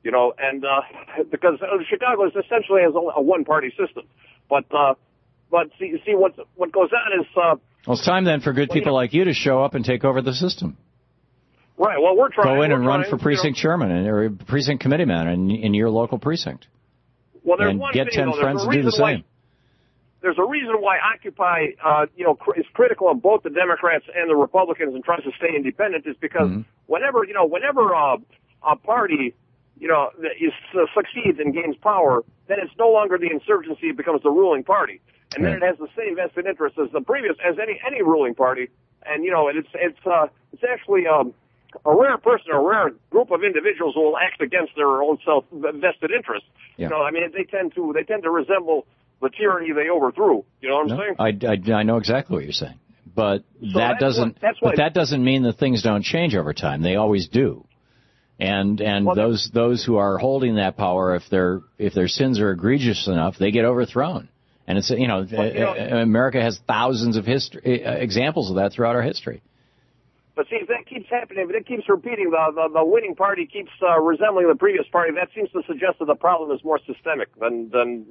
Because Chicago is essentially has a one-party system. But see what goes on is... well, it's time then for good people like you to show up and take over the system. Right. Well, we're trying. Go in and run for precinct chairman or precinct committee man in your local precinct. Well, there's and one get thing, 10 friends to do the same. There's a reason why Occupy, is critical of both the Democrats and the Republicans and tries to stay independent. Is because whenever a party, succeeds and gains power, then it's no longer the insurgency; it becomes the ruling party, and then it has the same vested interest as any ruling party. And it's actually a rare person, a rare group of individuals who will act against their own self-vested interests. Yeah. They tend to resemble the tyranny they overthrew. You know what I'm saying? I know exactly what you're saying, but that doesn't mean that things don't change over time. They always do. And those who are holding that power, if their sins are egregious enough, they get overthrown. And it's America has thousands of examples of that throughout our history. But see, if that keeps happening, if it keeps repeating, the winning party keeps resembling the previous party, that seems to suggest that the problem is more systemic than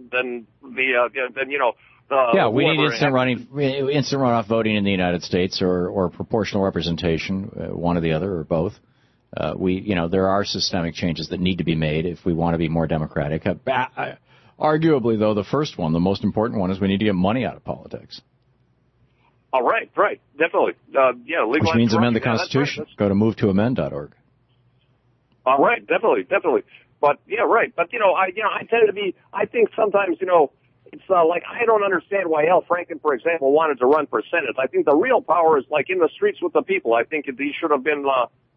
we need instant runoff voting in the United States or proportional representation, one or the other or both. There are systemic changes that need to be made if we want to be more democratic. Arguably, though, the first one, the most important one, is we need to get money out of politics. Oh, right, definitely. Which means amend the Constitution. Right. Go to movetoamend.org. All right, definitely. But right. But I think sometimes it's like I don't understand why Al Franken, for example, wanted to run for Senate. I think the real power is like in the streets with the people. I think he should have been.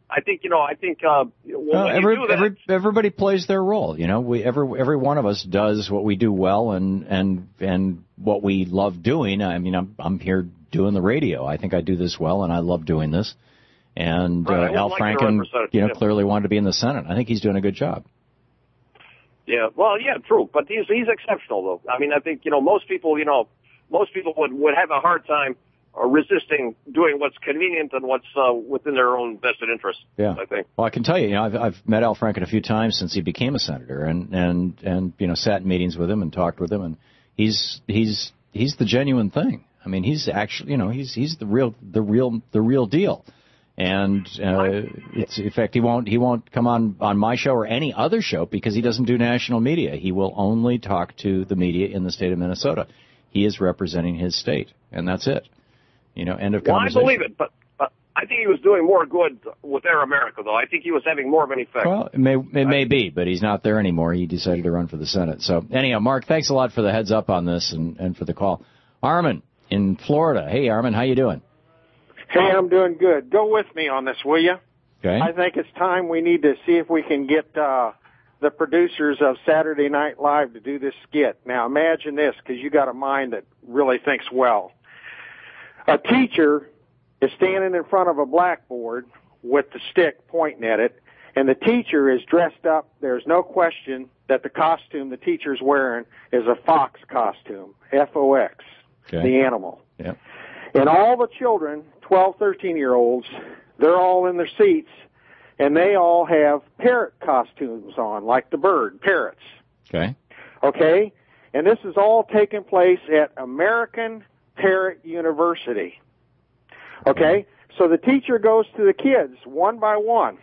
Everybody plays their role. Every one of us does what we do well and what we love doing. I mean, I'm here doing the radio. I think I do this well, and I love doing this. And Al Franken, clearly wanted to be in the Senate. I think he's doing a good job. Yeah, well, yeah, true. But he's exceptional, though. I mean, I think most people, most people would have a hard time resisting doing what's convenient and what's within their own vested interest. Yeah. I think. Well, I can tell you, I've met Al Franken a few times since he became a senator, and sat in meetings with him and talked with him, and he's the genuine thing. I mean, he's actually, he's the real deal. And in fact, he won't come on my show or any other show because he doesn't do national media. He will only talk to the media in the state of Minnesota. He is representing his state, and that's it. End of conversation. I believe it, but I think he was doing more good with Air America, though. I think he was having more of an effect. Well, it may be, but he's not there anymore. He decided to run for the Senate. So anyhow, Mark, thanks a lot for the heads up on this and for the call. Armin in Florida. Hey, Armin, how you doing? Hey, I'm doing good. Go with me on this, will you? Okay. I think it's time we need to see if we can get the producers of Saturday Night Live to do this skit. Now, imagine this, because you got a mind that really thinks well. A teacher is standing in front of a blackboard with the stick pointing at it, and the teacher is dressed up. There's no question that the costume the teacher's wearing is a fox costume, F-O-X, the animal. Yeah. And all the children, 12, 13-year-olds, they're all in their seats, and they all have parrot costumes on, like the bird, parrots. Okay. Okay? And this is all taking place at American Parrot University. Okay? So the teacher goes to the kids, one by one.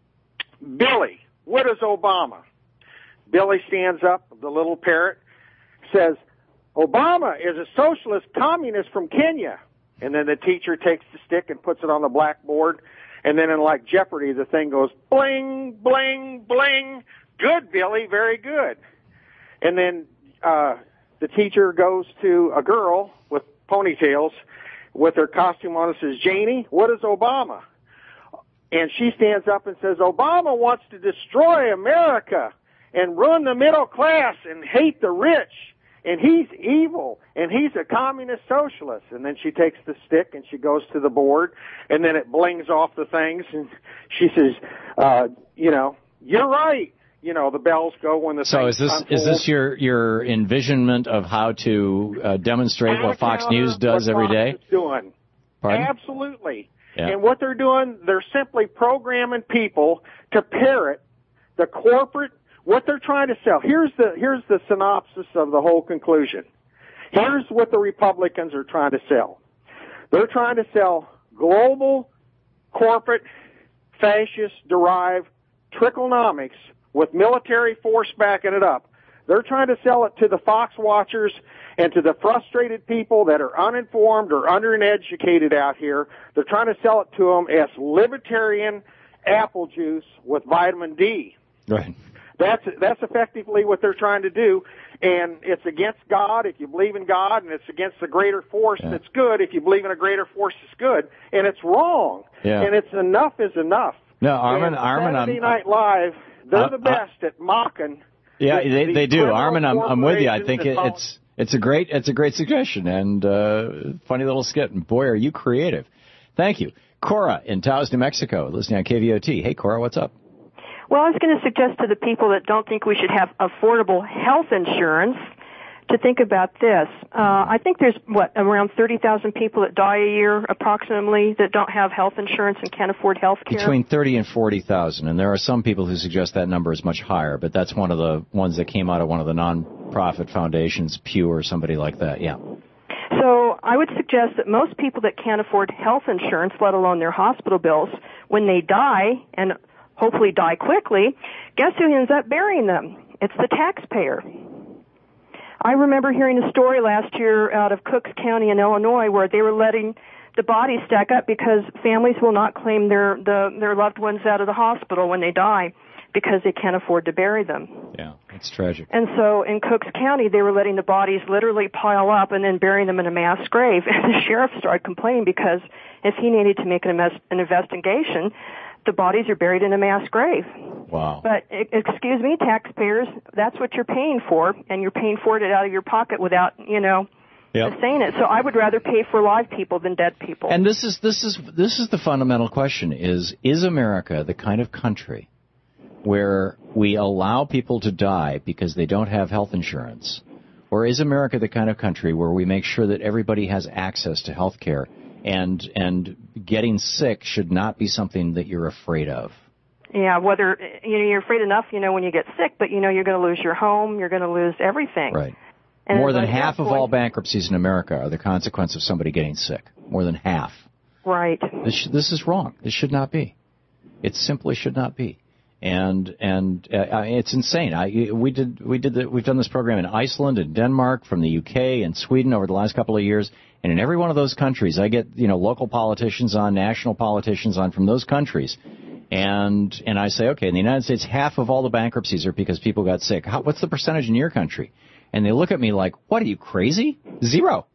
Billy, what is Obama? Billy stands up, the little parrot, says, Obama is a socialist communist from Kenya. And then the teacher takes the stick and puts it on the blackboard. And then in like Jeopardy, the thing goes bling, bling, bling. Good, Billy, very good. And then the teacher goes to a girl with ponytails with her costume on and says, Janie, what is Obama? And she stands up and says, Obama wants to destroy America and ruin the middle class and hate the rich. And he's evil, and he's a communist socialist. And then she takes the stick, and she goes to the board, and then it blings off the things, and she says, you're right. The bells go when the So things is this your envisionment of how to demonstrate what Fox News does every day? Fox is doing. Pardon? Absolutely. Yeah. And what they're doing, they're simply programming people to parrot the corporate. What they're trying to sell. Here's the synopsis of the whole conclusion. Here's what the Republicans are trying to sell. They're trying to sell global, corporate, fascist-derived tricklenomics with military force backing it up. They're trying to sell it to the Fox watchers and to the frustrated people that are uninformed or undereducated out here. They're trying to sell it to them as libertarian apple juice with vitamin D. Right. That's effectively what they're trying to do, and it's against God if you believe in God, and it's against the greater force that's good if you believe in a greater force that's good, and it's wrong. Yeah. And it's enough is enough. No, Armin, Saturday Night Live, they're the best at mocking. Yeah, they do. criminal Armin, I'm with you. I think corporations it's a great suggestion and funny little skit. And boy, are you creative. Thank you, Cora in Taos, New Mexico, listening on KVOT. Hey, Cora, what's up? Well, I was going to suggest to the people that don't think we should have affordable health insurance to think about this. I think there's, around 30,000 people that die a year approximately that don't have health insurance and can't afford health care. Between 30 and 40,000. And there are some people who suggest that number is much higher, but that's one of the ones that came out of one of the non-profit foundations, Pew or somebody like that, yeah. So I would suggest that most people that can't afford health insurance, let alone their hospital bills, when they die, and hopefully die quickly, guess who ends up burying them? It's the taxpayer. I remember hearing a story last year out of Cooks County in Illinois where they were letting the bodies stack up because families will not claim their loved ones out of the hospital when they die because they can't afford to bury them. Yeah, that's tragic. And so in Cooks County, they were letting the bodies literally pile up and then burying them in a mass grave. And the sheriff started complaining because if he needed to make an investigation, the bodies are buried in a mass grave. Wow. But, excuse me, taxpayers, that's what you're paying for, and you're paying for it out of your pocket without, saying it. So I would rather pay for live people than dead people. And this is the fundamental question, is America the kind of country where we allow people to die because they don't have health insurance, Or is America the kind of country where we make sure that everybody has access to health care and getting sick should not be something that you're afraid of? Yeah, whether you're afraid enough, when you get sick, but you're going to lose your home, you're going to lose everything. Right. And more than half of all bankruptcies in America are the consequence of somebody getting sick. More than half. Right. This is wrong. This should not be. It simply should not be. And it's insane. We've done this program in Iceland and Denmark, from the UK and Sweden over the last couple of years, and in every one of those countries, I get local politicians on, national politicians on from those countries, and I say, okay, in the United States, half of all the bankruptcies are because people got sick. What's the percentage in your country? And they look at me like, what, are you crazy? Zero.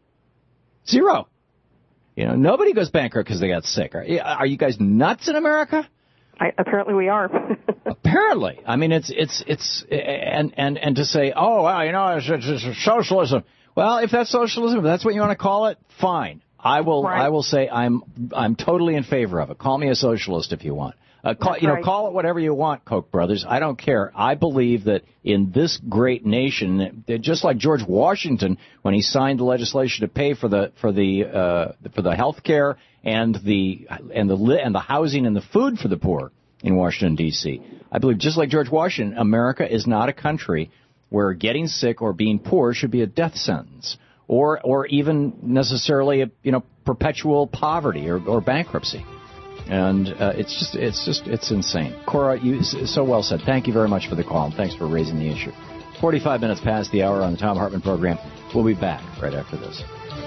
Nobody goes bankrupt because they got sick. Are you guys nuts in America? Apparently we are. Apparently. I mean, it's and to say, oh, well, it's socialism. Well, if that's socialism, if that's what you want to call it, fine. I will say I'm totally in favor of it. Call me a socialist if you want. Call it whatever you want, Koch brothers. I don't care. I believe that in this great nation, just like George Washington, when he signed the legislation to pay for the health care and the housing and the food for the poor in Washington, D.C. I believe, just like George Washington, America is not a country where getting sick or being poor should be a death sentence, or even necessarily perpetual poverty or bankruptcy. And it's insane. Cora, you so well said. Thank you very much for the call, and thanks for raising the issue. 45 minutes past the hour on the Thom Hartmann program. We'll be back right after this.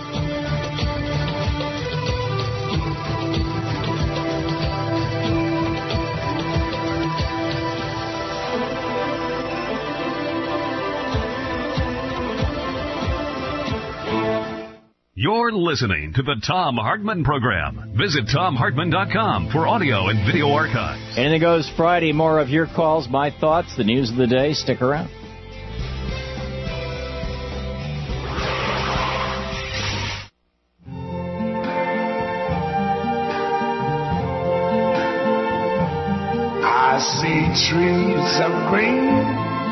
You're listening to the Thom Hartmann Program. Visit ThomHartmann.com for audio and video archives. Anything Goes Friday. More of your calls, my thoughts, the news of the day. Stick around. I see trees of green,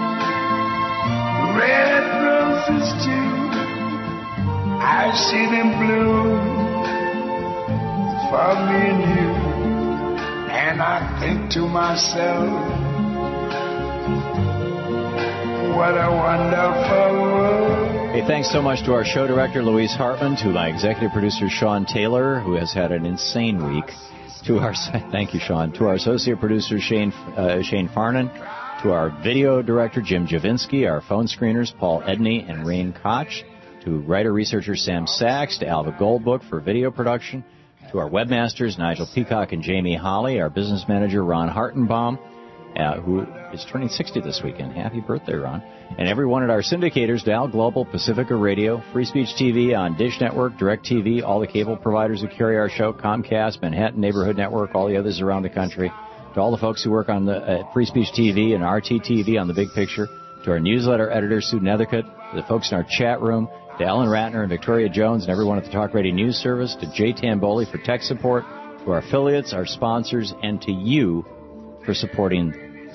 red roses too. I see them bloom for me and you, and I think to myself, what a wonderful world. Hey, thanks so much to our show director, Louise Hartman, to my executive producer, Sean Taylor, who has had an insane week. Thank you, Sean. To our associate producer, Shane Farnan. To our video director, Jim Javinsky. Our phone screeners, Paul Edney and Rain Koch. To writer-researcher Sam Sachs, to Alva Goldbook for video production, to our webmasters Nigel Peacock and Jamie Holly, our business manager Ron Hartenbaum, who is turning 60 this weekend. Happy birthday, Ron. And everyone at our syndicators, Dow Global, Pacifica Radio, Free Speech TV on Dish Network, DirecTV, all the cable providers who carry our show, Comcast, Manhattan Neighborhood Network, all the others around the country, to all the folks who work on the Free Speech TV and RTTV on the big picture, to our newsletter editor, Sue Nethercutt, to the folks in our chat room, to Ellen Ratner and Victoria Jones and everyone at the Talk Radio News Service, to Jay Tamboli for tech support, to our affiliates, our sponsors, and to you for supporting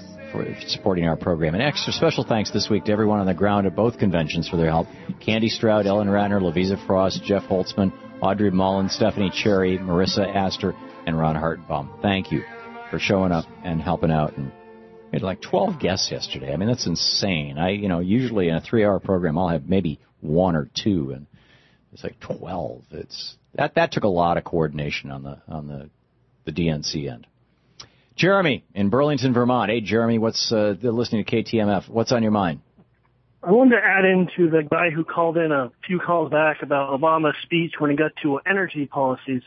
our program. And extra special thanks this week to everyone on the ground at both conventions for their help. Candy Stroud, Ellen Ratner, Lavisa Frost, Jeff Holtzman, Audrey Mullen, Stephanie Cherry, Marissa Astor, and Ron Hartenbaum. Thank you for showing up and helping out. And we had like 12 guests yesterday. I mean, that's insane. Usually in a 3-hour program, I'll have maybe 1 or 2, and it's like 12. That took a lot of coordination on the DNC end. Jeremy in Burlington, Vermont. Hey, Jeremy, what's listening to KTMF? What's on your mind? I wanted to add into the guy who called in a few calls back about Obama's speech when he got to energy policies.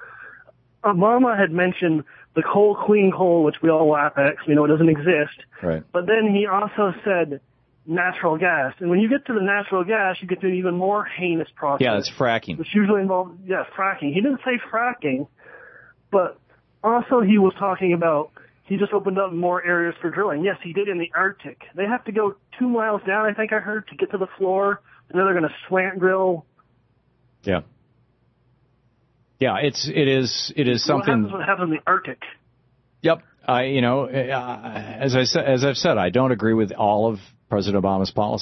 Obama had mentioned the clean coal, which we all laugh at because we know it doesn't exist. Right. But then he also said natural gas. And when you get to the natural gas, you get to an even more heinous process. Yeah, it's fracking. Which usually involves, fracking. He didn't say fracking, but also he was talking about he just opened up more areas for drilling. Yes, he did in the Arctic. They have to go 2 miles down, I think I heard, to get to the floor. And then they're going to slant drill. Yeah. Yeah, it is something. What happens in the Arctic? Yep. As I've said, I don't agree with all of President Obama's policies.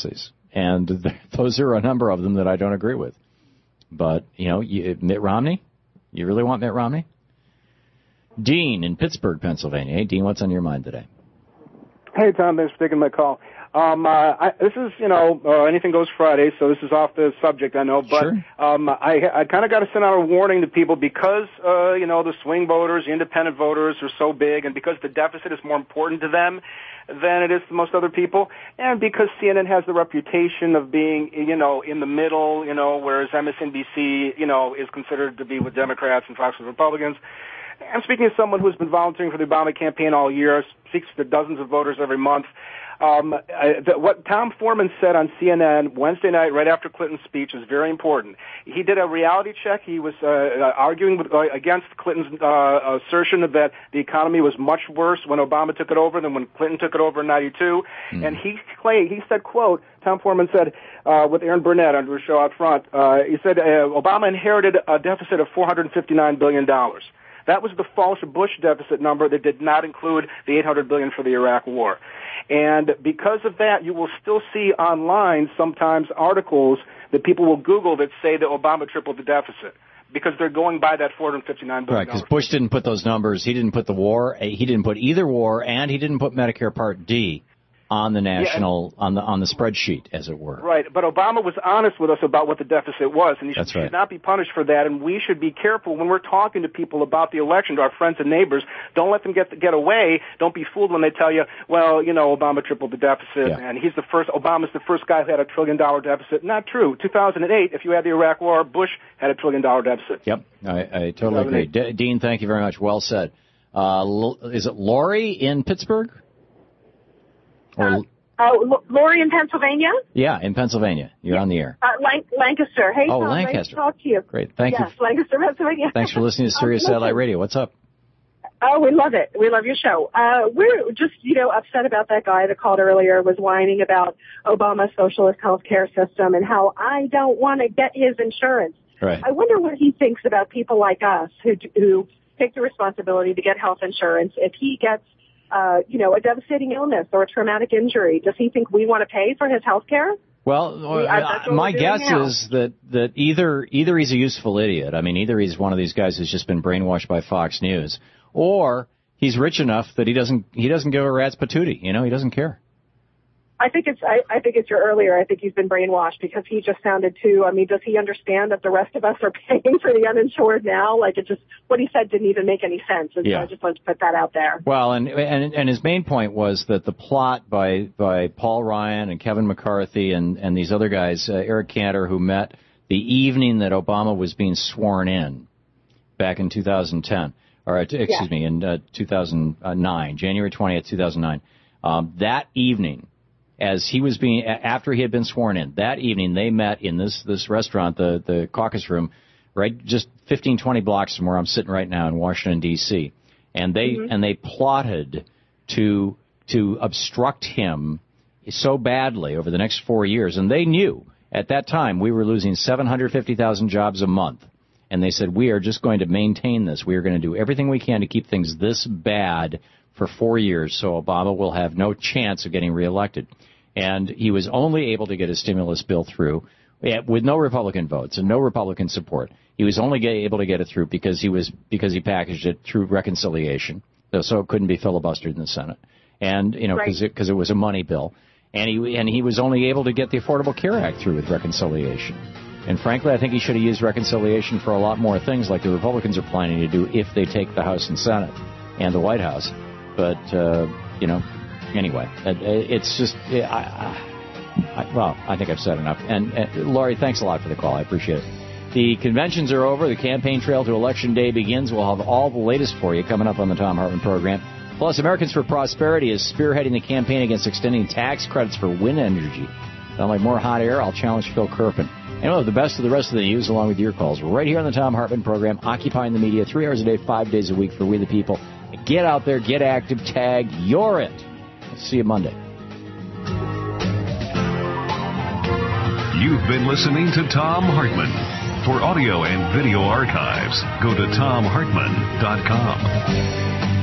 And those are a number of them that I don't agree with. But, Mitt Romney? You really want Mitt Romney? Dean in Pittsburgh, Pennsylvania. Hey, Dean, what's on your mind today? Hey, Tom, thanks for taking my call. This is, Anything Goes Friday, so this is off the subject, I know, but sure. I kind of got to send out a warning to people because, the swing voters, the independent voters are so big, and because the deficit is more important to them than it is to most other people, and because CNN has the reputation of being, in the middle, whereas MSNBC, is considered to be with Democrats and Fox with Republicans. I'm speaking as someone who's been volunteering for the Obama campaign all year, speaks to dozens of voters every month. What Tom Foreman said on CNN Wednesday night right after Clinton's speech is very important. He did a reality check. He was arguing against Clinton's assertion that the economy was much worse when Obama took it over than when Clinton took it over in 92. And he said, quote, Tom Foreman said with Aaron Burnett on her show out front, he said Obama inherited a deficit of $459 billion. That was the false Bush deficit number that did not include the $800 billion for the Iraq War. And because of that, you will still see online sometimes articles that people will Google that say that Obama tripled the deficit because they're going by that $459 billion. Right, because Bush didn't put those numbers. He didn't put the war. He didn't put either war, and he didn't put Medicare Part D on the national on the spreadsheet, as it were. Right, but Obama was honest with us about what the deficit was, and he should not be punished for that. And we should be careful when we're talking to people about the election, to our friends and neighbors. Don't let them get away. Don't be fooled when they tell you, well, Obama tripled the deficit, and Obama's the first guy who had a $1 trillion deficit. Not true. 2008, if you had the Iraq War, Bush had a $1 trillion deficit. Yep, I totally agree. Dean, thank you very much. Well said. Is it Lori in Pittsburgh? Lori in Pennsylvania? Yeah, in Pennsylvania. You're on the air. Lancaster. Hey, Tom, Lancaster. nice to talk to you. Great. Thank you. Yes, Lancaster, Pennsylvania. Thanks for listening to Sirius Satellite Radio. What's up? Oh, we love it. We love your show. We're just, upset about that guy that called earlier, was whining about Obama's socialist health care system and how I don't want to get his insurance. Right. I wonder what he thinks about people like us who take the responsibility to get health insurance. If he gets a devastating illness or a traumatic injury, does he think we want to pay for his health care? Well, my guess is that either he's a useful idiot. I mean, either he's one of these guys who's just been brainwashed by Fox News, or he's rich enough that he doesn't give a rat's patootie. He doesn't care. I think it's your earlier. I think he's been brainwashed because he just sounded too. I mean, does he understand that the rest of us are paying for the uninsured now? Like, what he said didn't even make any sense. And so I just wanted to put that out there. Well, and his main point was that the plot by Paul Ryan and Kevin McCarthy and these other guys, Eric Cantor, who met the evening that Obama was being sworn in back in 2010, in 2009, January 20th, 2009. That evening, as he was after he had been sworn in, that evening they met in this restaurant, the Caucus Room, right just 15, 20 blocks from where I'm sitting right now in Washington, D.C. And they plotted to obstruct him so badly over the next 4 years. And they knew at that time we were losing 750,000 jobs a month. And they said, we are just going to maintain this. We are going to do everything we can to keep things this bad for 4 years so Obama will have no chance of getting reelected. And he was only able to get a stimulus bill through with no Republican votes and no Republican support. He was only able to get it through because he packaged it through reconciliation, so it couldn't be filibustered in the Senate. And because it was a money bill, and he was only able to get the Affordable Care Act through with reconciliation. And frankly, I think he should have used reconciliation for a lot more things like the Republicans are planning to do if they take the House and Senate and the White House. But anyway, it's just I think I've said enough. And Laurie, thanks a lot for the call. I appreciate it. The conventions are over. The campaign trail to Election Day begins. We'll have all the latest for you coming up on the Thom Hartmann program. Plus, Americans for Prosperity is spearheading the campaign against extending tax credits for wind energy. Sound like more hot air? I'll challenge Phil Kerpen. And we'll have the best of the rest of the news along with your calls right here on the Thom Hartmann program, occupying the media 3 hours a day, 5 days a week for We the People. Get out there, get active, tag, you're it. We'll see you Monday. You've been listening to Thom Hartmann. For audio and video archives, go to ThomHartmann.com.